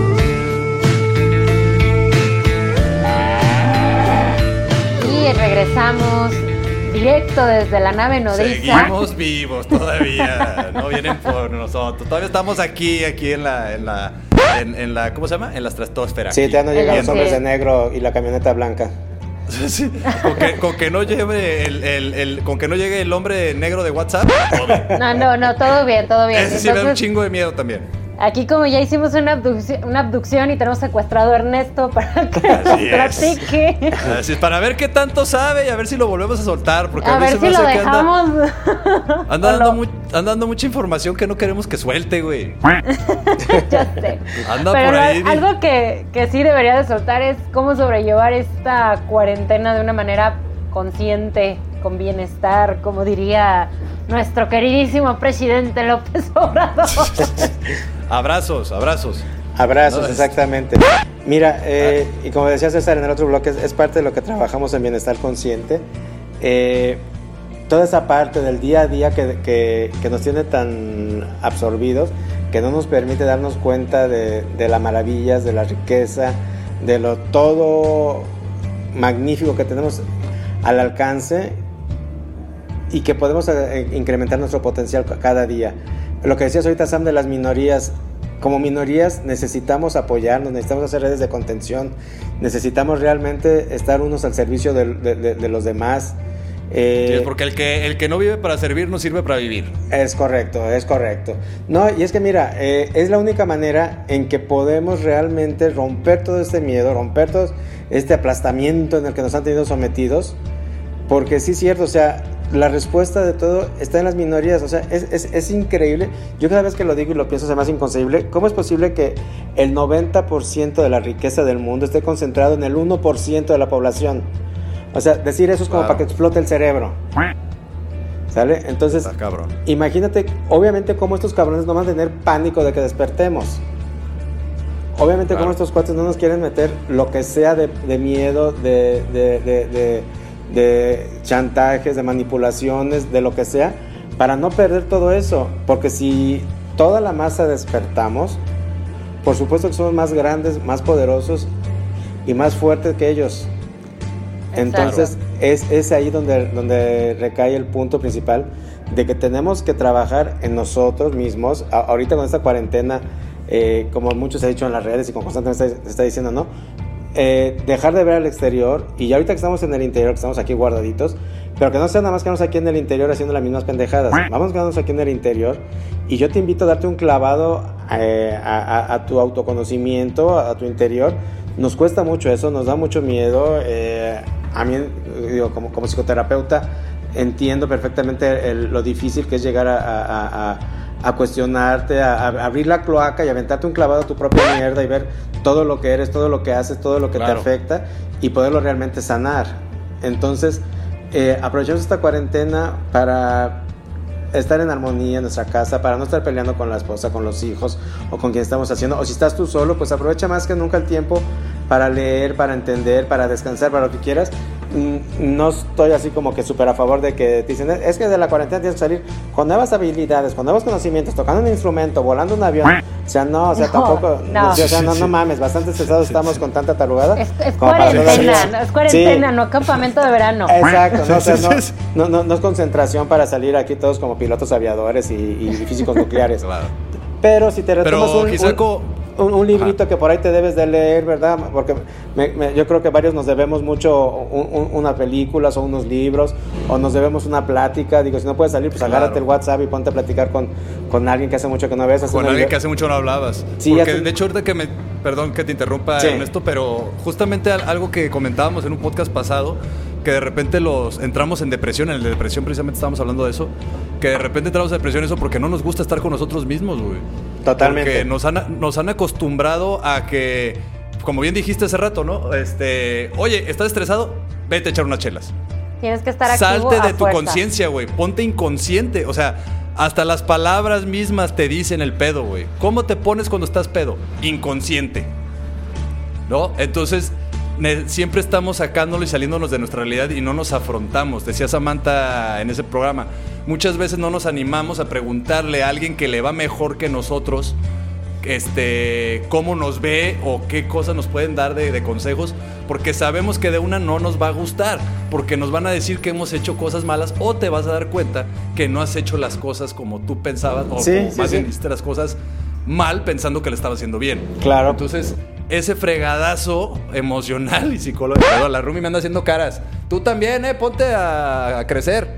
Y regresamos directo desde la nave nodriza. Seguimos vivos todavía. No vienen por nosotros. Todavía estamos aquí en la ¿cómo se llama? En la estratosfera. Sí, ya no llegan los hombres de negro y la camioneta blanca. Sí. Con que no lleve con que no llegue el hombre negro de WhatsApp. No, todo bien. Ese sí me da un chingo de miedo también. Aquí como ya hicimos una abducción y tenemos secuestrado a Ernesto para que nos platique. Así es, para ver qué tanto sabe y a ver si lo volvemos a soltar. Porque a ver si lo dejamos. Anda dando mucha información que no queremos que suelte, güey. Ya sé. Anda pero por ahí. Algo que sí debería de soltar es cómo sobrellevar esta cuarentena de una manera consciente, con bienestar, como diría nuestro queridísimo presidente López Obrador. Abrazos. No, exactamente. Mira, y como decía César en el otro bloque, es parte de lo que trabajamos en Bienestar Consciente. Toda esa parte del día a día que nos tiene tan absorbidos, que no nos permite darnos cuenta de las maravillas, de la riqueza, de lo todo magnífico que tenemos al alcance y que podemos incrementar nuestro potencial cada día. Lo que decías ahorita, Sam, de las minorías. Como minorías necesitamos apoyarnos, necesitamos hacer redes de contención, necesitamos realmente estar unos al servicio de los demás. Sí, porque el que no vive para servir no sirve para vivir. Es correcto. No, y es que mira, es la única manera en que podemos realmente romper todo este miedo, romper todo este aplastamiento en el que nos han tenido sometidos, porque sí es cierto, o sea, la respuesta de todo está en las minorías. O sea, es increíble. Yo cada vez que lo digo y lo pienso se me hace inconcebible. ¿Cómo es posible que el 90% de la riqueza del mundo esté concentrado en el 1% de la población? O sea, decir eso es como para que explote el cerebro, ¿sale? Entonces, imagínate, obviamente, cómo estos cabrones no van a tener pánico de que despertemos. Obviamente, cómo estos cuates no nos quieren meter lo que sea de miedo, de chantajes, de manipulaciones, de lo que sea, para no perder todo eso. Porque si toda la masa despertamos, por supuesto que somos más grandes, más poderosos y más fuertes que ellos. Entonces es ahí donde recae el punto principal de que tenemos que trabajar en nosotros mismos. Ahorita con esta cuarentena, como muchos se ha dicho en las redes y como constantemente se está diciendo, ¿no? Dejar de ver al exterior, y ahorita que estamos en el interior, que estamos aquí guardaditos, pero que no sea nada más quedarnos aquí en el interior haciendo las mismas pendejadas. Vamos a quedarnos aquí en el interior, y yo te invito a darte un clavado a tu autoconocimiento, a tu interior. Nos cuesta mucho eso, nos da mucho miedo. A mí, digo, como psicoterapeuta, entiendo perfectamente lo difícil que es llegar a cuestionarte, a abrir la cloaca y aventarte un clavado a tu propia mierda y ver todo lo que eres, todo lo que haces, todo lo que te afecta, y poderlo realmente sanar. Entonces, aprovechemos esta cuarentena para estar en armonía en nuestra casa, para no estar peleando con la esposa, con los hijos o con quien estamos haciendo. O si estás tú solo, pues aprovecha más que nunca el tiempo para leer, para entender, para descansar, para lo que quieras. No estoy así como que súper a favor de que te dicen, es que de la cuarentena tienes que salir con nuevas habilidades, con nuevos conocimientos, tocando un instrumento, volando un avión. O sea, tampoco, o sea, no mames, bastante estresados estamos con tanta tarugada. Es cuarentena, no campamento de verano. Exacto, no, o sea, no es concentración para salir aquí todos como pilotos aviadores y físicos nucleares. Claro. Pero si te retomas un librito que por ahí te debes de leer, ¿verdad? Porque yo creo que varios nos debemos mucho una película o unos libros, o nos debemos una plática. Digo, si no puedes salir, pues agárrate el WhatsApp y ponte a platicar con alguien que hace mucho que no ves. Con alguien que hace mucho no hablabas. Sí, porque de hecho ahorita perdón que te interrumpa, Ernesto, pero justamente algo que comentábamos en un podcast pasado, que de repente entramos en depresión. En el de depresión precisamente estábamos hablando de eso, que de repente entramos en depresión eso porque no nos gusta estar con nosotros mismos, güey. Totalmente. Porque nos han acostumbrado a que, como bien dijiste hace rato, ¿no? Oye, ¿estás estresado? Vete a echar unas chelas. Tienes que estar activo. Salte de tu conciencia, güey. Ponte inconsciente. O sea, hasta las palabras mismas te dicen el pedo, güey. ¿Cómo te pones cuando estás pedo? Inconsciente, ¿no? Entonces, siempre estamos sacándolo y saliéndonos de nuestra realidad y no nos afrontamos. Decía Samantha en ese programa, muchas veces no nos animamos a preguntarle a alguien que le va mejor que nosotros cómo nos ve o qué cosas nos pueden dar de consejos, porque sabemos que de una no nos va a gustar, porque nos van a decir que hemos hecho cosas malas, o te vas a dar cuenta que no has hecho las cosas como tú pensabas, o más bien hiciste las cosas mal pensando que le estaba haciendo bien. Claro. Entonces, ese fregadazo emocional y psicológico. La Rumi me anda haciendo caras. Tú también, ponte a crecer.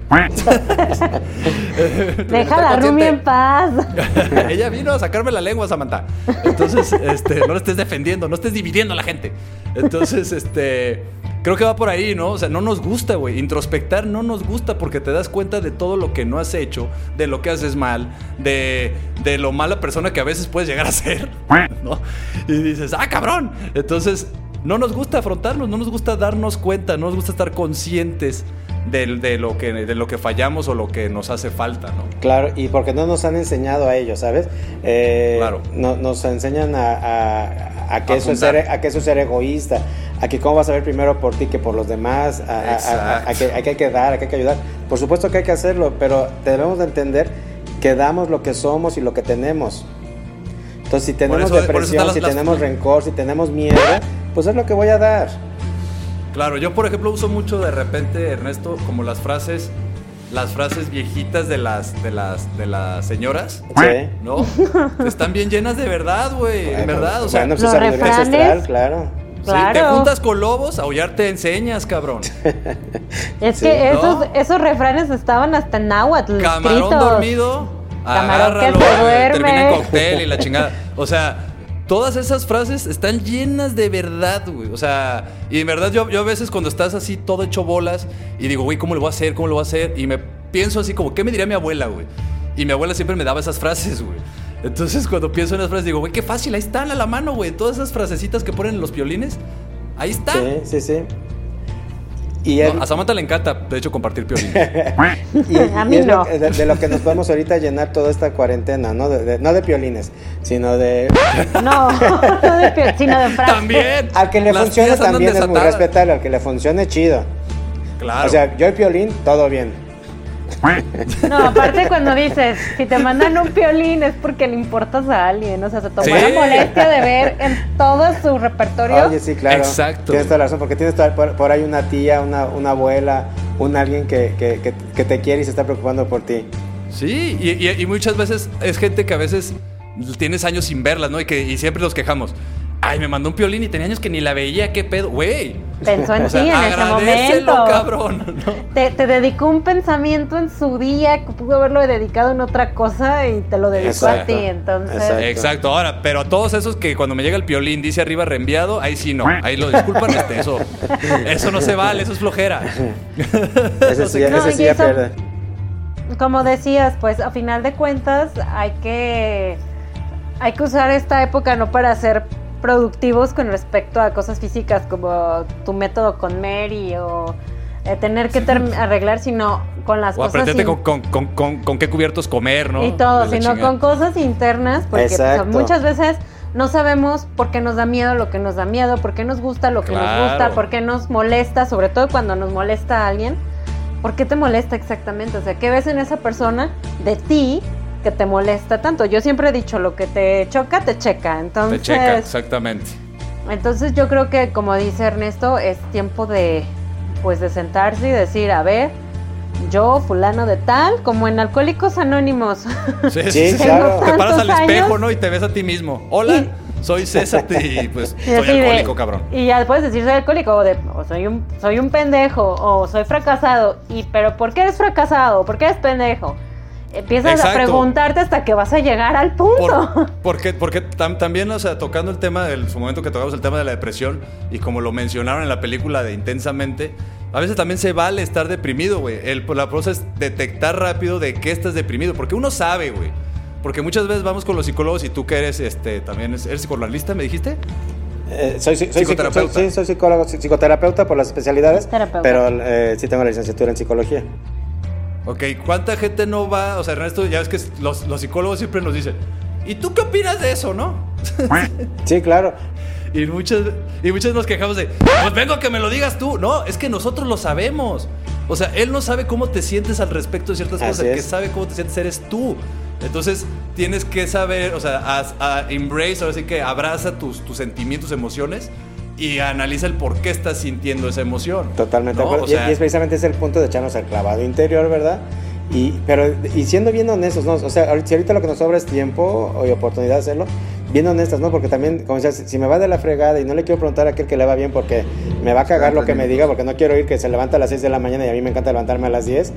Deja a la Rumi en paz. Ella vino a sacarme la lengua, Samantha. Entonces, no le estés defendiendo, no estés dividiendo a la gente. Entonces, creo que va por ahí, ¿no? O sea, no nos gusta, güey. Introspectar no nos gusta porque te das cuenta de todo lo que no has hecho, de lo que haces mal, de lo mala persona que a veces puedes llegar a ser, ¿no? Y dices, ¡ah, cabrón! Entonces, no nos gusta afrontarnos, no nos gusta darnos cuenta, no nos gusta estar conscientes de lo que fallamos o lo que nos hace falta, ¿no? Claro, y porque no nos han enseñado a ellos, ¿sabes? Claro. Nos enseñan a que eso es ser egoísta, a que cómo vas a ver primero por ti que por los demás, a que hay que dar, a que hay que ayudar. Por supuesto que hay que hacerlo, pero debemos de entender que damos lo que somos y lo que tenemos. Entonces, si tenemos depresión, si tenemos rencor, si tenemos miedo, pues es lo que voy a dar. Claro, yo por ejemplo uso mucho de repente, Ernesto, como las frases viejitas de las señoras, sí, ¿no? Están bien llenas de verdad, güey, en verdad, o sea, bueno, pues sabiduría ancestral, claro. Claro. Si te juntas con lobos, aullar te enseñas, cabrón. Es que esos refranes estaban hasta en náhuatl. Camarón escritos. Dormido, agárralo, termina en cóctel y la chingada. O sea, todas esas frases están llenas de verdad, güey. O sea, y en verdad yo a veces cuando estás así todo hecho bolas y digo, güey, ¿cómo lo voy a hacer? ¿Cómo lo voy a hacer? Y me pienso así como, ¿qué me diría mi abuela, güey? Y mi abuela siempre me daba esas frases, güey. Entonces cuando pienso en las frases digo, güey, qué fácil, ahí están a la mano, güey. Todas esas frasecitas que ponen en los piolines, ahí está. Sí. Y a Samantha le encanta, de hecho, compartir piolines. A mí no. De lo que nos vamos ahorita a llenar toda esta cuarentena, ¿no? No de piolines, sino de... No de piolines, sino de frases. También. Al que le funcione también es muy respetable, al que le funcione chido. Claro. O sea, yo y piolín, todo bien. No, aparte cuando dices, si te mandan un piolín es porque le importas a alguien, o sea, se tomó la molestia de ver en todo su repertorio. Oye, sí, claro. Exacto. Tienes toda la razón, porque tienes por ahí una tía, una abuela, alguien que te quiere y se está preocupando por ti. Sí, y muchas veces es gente que a veces tienes años sin verlas, ¿no? Y siempre nos quejamos. Ay, me mandó un piolín y tenía años que ni la veía, qué pedo, güey. Pensó en ti en ese momento. Cabrón, ¿no? Te dedicó un pensamiento en su día que pudo haberlo dedicado en otra cosa y te lo dedicó a ti, entonces. Exacto. Ahora, pero todos esos que cuando me llega el piolín dice arriba reenviado, ahí sí no, ahí lo disculpan, eso no se vale, eso es flojera. Ese sí ya pierde. Como decías, pues a final de cuentas hay que usar esta época no para hacer productivos con respecto a cosas físicas como tu método con Mary o tener que arreglar, sino con las cosas... O aprenderte con qué cubiertos comer, ¿no? Y todo, sino con cosas internas, porque pues, muchas veces no sabemos por qué nos da miedo lo que nos da miedo, por qué nos gusta lo que nos gusta, por qué nos molesta, sobre todo cuando nos molesta a alguien. ¿Por qué te molesta exactamente? O sea, ¿qué ves en esa persona de ti que te molesta tanto? Yo siempre he dicho, lo que te choca, te checa. Entonces, te checa, exactamente. Entonces yo creo que, como dice Ernesto, es tiempo de sentarse y decir, a ver, yo, fulano de tal, como en Alcohólicos Anónimos. Sí, claro. Te paras al espejo, ¿no? Y te ves a ti mismo. Hola. soy César y pues Y soy así alcohólico, cabrón. Y ya puedes decir soy alcohólico o soy un pendejo o soy fracasado. Pero ¿por qué eres fracasado? ¿Por qué eres pendejo? Empiezas Exacto. a preguntarte hasta que vas a llegar al punto. Porque también, o sea, tocando el tema del su momento que tocamos el tema de la depresión y como lo mencionaron en la película de Intensamente, a veces también se vale estar deprimido, güey. La cosa es detectar rápido de qué estás deprimido, porque uno sabe, güey. Porque muchas veces vamos con los psicólogos y tú que eres, también eres psicoanalista, ¿me dijiste? Soy psicoterapeuta. Soy psicólogo, psicoterapeuta por las especialidades, pero sí tengo la licenciatura en psicología. Ok, ¿cuánta gente no va? O sea, Ernesto, ya ves que los psicólogos siempre nos dicen, ¿y tú qué opinas de eso, no? Sí, claro. Y muchos nos quejamos de, pues vengo a que me lo digas tú. No, es que nosotros lo sabemos. O sea, él no sabe cómo te sientes al respecto de ciertas cosas. El que sabe cómo te sientes eres tú. Entonces, tienes que saber, o sea, embrace, ahora sí que abraza tus sentimientos, emociones y analiza el por qué estás sintiendo esa emoción. Totalmente, ¿no? o sea, y es precisamente ese el punto de echarnos al clavado interior, ¿verdad? Y siendo bien honestos, ¿no? O sea, si ahorita lo que nos sobra es tiempo y oportunidad de hacerlo, bien honestas, ¿no? Porque también, como decías, si me va de la fregada y no le quiero preguntar a aquel que le va bien porque me va a cagar lo que me diga, porque no quiero oír que se levanta a las 6 de la mañana y a mí me encanta levantarme a las 10,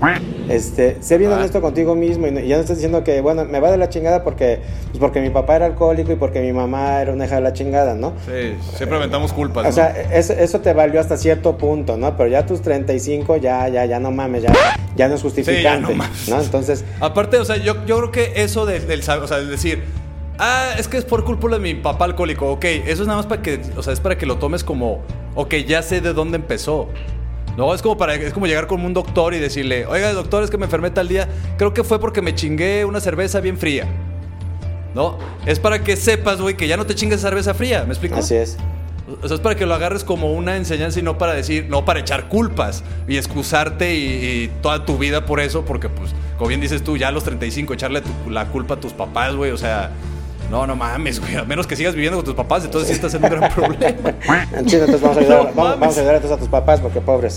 sé bien honesto contigo mismo y ya no estás diciendo que, bueno, me va de la chingada porque mi papá era alcohólico y porque mi mamá era una hija de la chingada, ¿no? Sí, siempre aventamos culpas, O ¿no? sea, eso te valió hasta cierto punto, ¿no? Pero ya a tus 35, ya no mames, ya no es justificante, sí, ya no mames. ¿no? Entonces... Aparte, o sea, yo creo que eso del decir, es que es por culpa de mi papá alcohólico, ok, eso es nada más para que, o sea, es para que lo tomes como, ok, ya sé de dónde empezó. No, es como llegar con un doctor y decirle, oiga, doctor, es que me enfermé tal día, creo que fue porque me chingué una cerveza bien fría. ¿No? Es para que sepas, güey, que ya no te chingues cerveza fría, ¿me explico? Así es. O sea, es para que lo agarres como una enseñanza y no para decir, no para echar culpas y excusarte y toda tu vida por eso, porque pues, como bien dices tú, ya a los 35 echarle la culpa a tus papás, güey, o sea, no mames, güey, a menos que sigas viviendo con tus papás, entonces sí estás en un gran problema. Entonces vamos a ayudar, vamos a ayudar entonces a tus papás, porque pobres.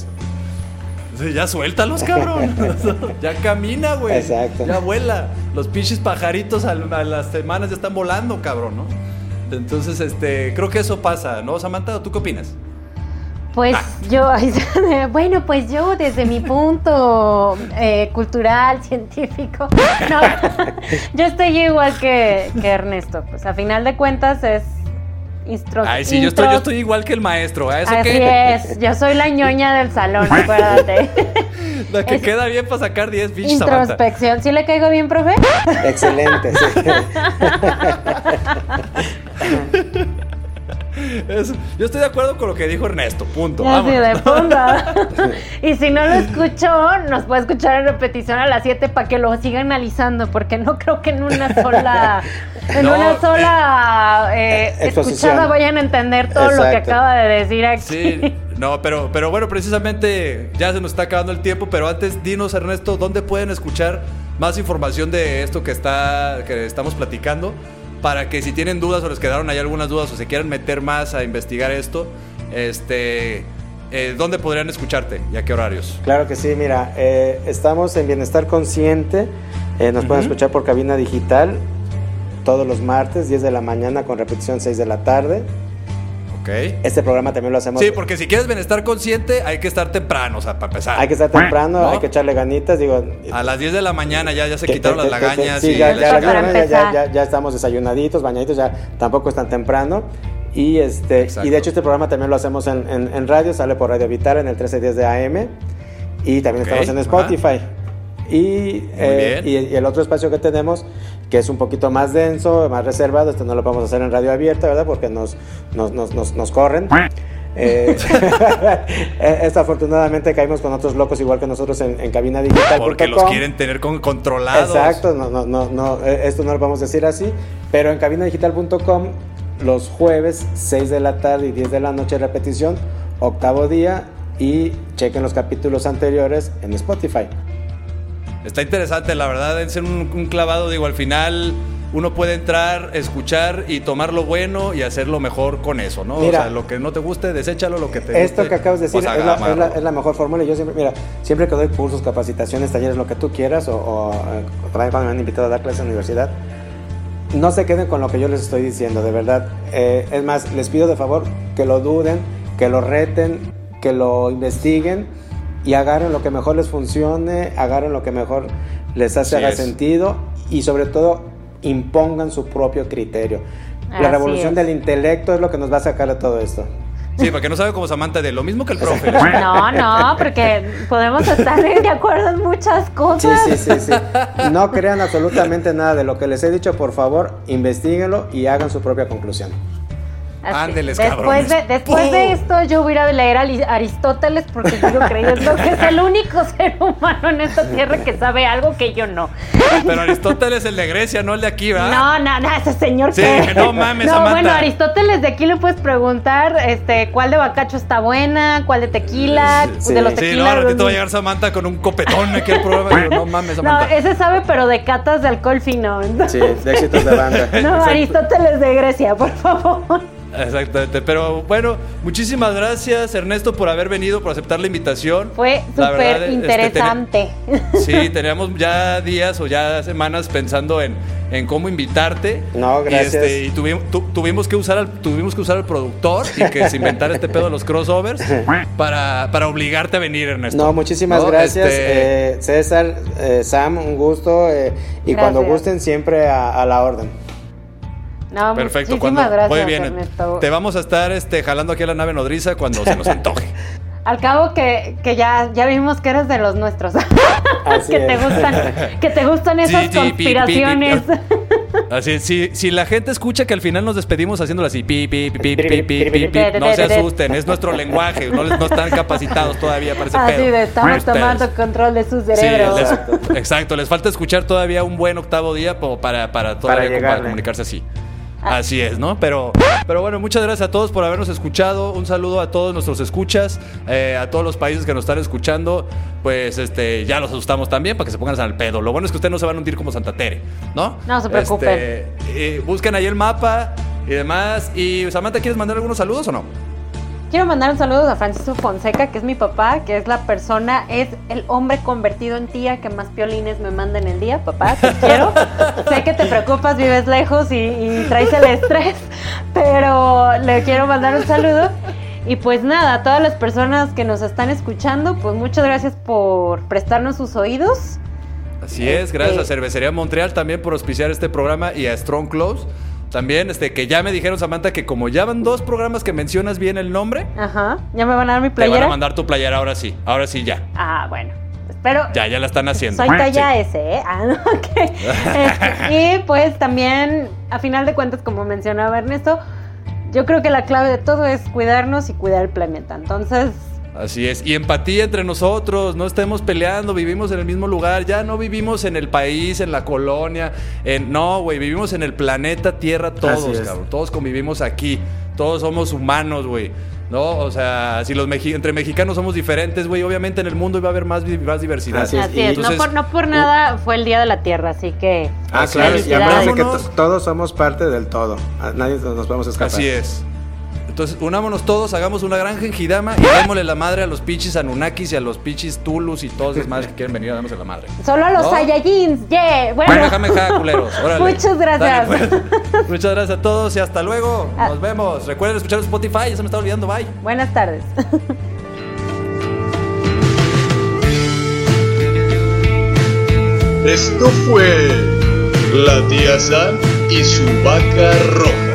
Ya suéltalos, cabrón. Ya camina, güey. Exacto. Ya vuela. Los pinches pajaritos a las semanas ya están volando, cabrón, ¿no? Entonces, creo que eso pasa, ¿no, Samantha? ¿Tú qué opinas? Pues yo desde mi punto cultural, científico, no, yo estoy igual que Ernesto, pues a final de cuentas es Ay, sí, yo estoy igual que el maestro, ¿eh? ¿Eso así qué? es, yo soy la ñoña del salón, acuérdate. La que queda bien para sacar 10 bichos, Samantha. Introspección, ¿sí le caigo bien, profe? Excelente, sí. Yo estoy de acuerdo con lo que dijo Ernesto, punto. Así de punto. Y si no lo escuchó, nos puede escuchar en repetición a las 7 para que lo siga analizando, porque no creo que en una sola escuchada vayan a entender todo lo que acaba de decir aquí. Sí, no, pero bueno, precisamente ya se nos está acabando el tiempo, pero antes dinos, Ernesto, ¿dónde pueden escuchar más información de esto que estamos platicando? Para que si tienen dudas o les quedaron ahí algunas dudas o se quieran meter más a investigar esto, ¿dónde podrían escucharte y a qué horarios? Claro que sí, mira, estamos en Bienestar Consciente, nos pueden escuchar por cabina digital todos los martes, 10 de la mañana con repetición 6 de la tarde. Okay. Este programa también lo hacemos. Sí, porque si quieres bienestar consciente hay que estar temprano, o sea, para empezar. Hay que estar temprano, ¿no? Hay que echarle ganitas, digo. A las 10 de la mañana ya se quitaron las lagañas. Sí, ya estamos desayunaditos, bañaditos, ya tampoco es tan temprano. Y de hecho este programa también lo hacemos en radio, sale por Radio Vital en el 1310 de AM. Y también estamos en Spotify. Y el otro espacio que tenemos, que es un poquito más denso, más reservado, no lo podemos hacer en radio abierta, ¿verdad? Porque nos corren. Afortunadamente caímos con otros locos igual que nosotros en cabina digital. Porque los quieren tener controlados. Exacto, esto no lo podemos decir así, pero en cabinadigital.com los jueves 6 de la tarde y 10 de la noche repetición, 8º día, y chequen los capítulos anteriores en Spotify. Está interesante, la verdad, es un clavado, digo, al final uno puede entrar, escuchar y tomar lo bueno y hacerlo mejor con eso, ¿no? Mira, o sea, lo que no te guste, deséchalo, lo que te guste. Esto que acabas de decir pues es la mejor fórmula. Yo siempre que doy cursos, capacitaciones, talleres, lo que tú quieras, o cuando me han invitado a dar clases en la universidad, no se queden con lo que yo les estoy diciendo, de verdad. Es más, les pido de favor que lo duden, que lo reten, que lo investiguen y agarren lo que mejor les funcione, agarren lo que mejor les haga sentido y sobre todo impongan su propio criterio. La revolución del intelecto es lo que nos va a sacar de todo esto. Sí, porque no sabe como Samantha de lo mismo que el profe. No, porque podemos estar de acuerdo en muchas cosas. Sí. No crean absolutamente nada de lo que les he dicho, por favor, investíguenlo y hagan su propia conclusión. Ándeles, cabrones. Después de esto yo voy a ir a leer a Aristóteles porque sigo creyendo que es el único ser humano en esta tierra que sabe algo que yo no. Pero Aristóteles el de Grecia, no el de aquí, ¿verdad? No, ese señor sí, que no mames, Samantha. Bueno, Aristóteles de aquí le puedes preguntar cuál de bacacho está buena, cuál de tequila, de los tequilas. Sí, no, ratito va a llegar Samantha con un copetón aquí al programa. Digo, no mames, Samantha. No, ese sabe, pero de catas de alcohol fino. Sí, de éxitos de banda. No, exacto. Aristóteles de Grecia, por favor. Exactamente, pero bueno, muchísimas gracias Ernesto por haber venido, por aceptar la invitación. Fue súper interesante. Sí, teníamos ya días o ya semanas pensando en cómo invitarte. No, gracias. Y tuvimos que usar al productor y que se inventara este pedo de los crossovers para obligarte a venir, Ernesto. No, muchísimas gracias. César, Sam, un gusto y cuando gusten siempre a la orden. No, perfecto, gracias, muy bien. Ernesto. Te vamos a estar jalando aquí a la nave nodriza cuando se nos antoje. Al cabo que ya vimos que eres de los nuestros. que te gustan esas conspiraciones. Así, si la gente escucha que al final nos despedimos haciéndolo así, no se asusten, es nuestro lenguaje, no están capacitados todavía para ese pedo. Estamos tomando control de sus cerebros. Sí, exacto, les falta escuchar todavía un buen octavo día para todavía comunicarse así. Así es, ¿no? Pero bueno, muchas gracias a todos por habernos escuchado. Un saludo a todos nuestros escuchas, a todos los países que nos están escuchando. Pues ya los asustamos también para que se pongan al pedo. Lo bueno es que ustedes no se van a hundir como Santa Tere, ¿no? No se preocupen. Busquen ahí el mapa y demás. Y Samantha, ¿quieres mandar algunos saludos o no? Quiero mandar un saludo a Francisco Fonseca, que es mi papá, que es el hombre convertido en tía que más piolines me manda en el día. Papá, te quiero. Sé que te preocupas, vives lejos y traes el estrés, pero le quiero mandar un saludo. Y pues nada, a todas las personas que nos están escuchando, pues muchas gracias por prestarnos sus oídos. Así es, gracias a Cervecería Montreal también por auspiciar este programa y a Strong Close. También, que ya me dijeron, Samantha, que como ya van 2 programas que mencionas bien el nombre. Ajá, ya me van a dar mi playera. Te van a mandar tu playera ahora sí ya. Ah, bueno, espero. Ya la están haciendo. Soy talla S, ¿eh? Ok. Y pues también, a final de cuentas, como mencionaba Ernesto, yo creo que la clave de todo es cuidarnos y cuidar el planeta. Entonces... Así es, y empatía entre nosotros, no estemos peleando, vivimos en el mismo lugar, ya no vivimos en el país, en la colonia, no, güey, vivimos en el planeta Tierra todos, cabrón, todos convivimos aquí, todos somos humanos, güey, ¿no? O sea, si entre mexicanos somos diferentes, güey, obviamente en el mundo iba a haber más diversidad. Así es. Entonces, no por nada fue el Día de la Tierra, así que... claro, y acuérdense que todos somos parte del todo, nadie nos podemos escapar. Así es. Entonces, unámonos todos, hagamos una gran gengidama y démosle la madre a los pichis Anunnakis y a los pichis Tulus y todos los madres que quieren venir a darnos la madre. Solo a los Saiyajins, yeah. Bueno, culeros, órale. Muchas gracias. Dale, pues. Muchas gracias a todos y hasta luego. Nos vemos. Recuerden escuchar Spotify, ya se me está olvidando, bye. Buenas tardes. Esto fue la tía Sam y su vaca roja.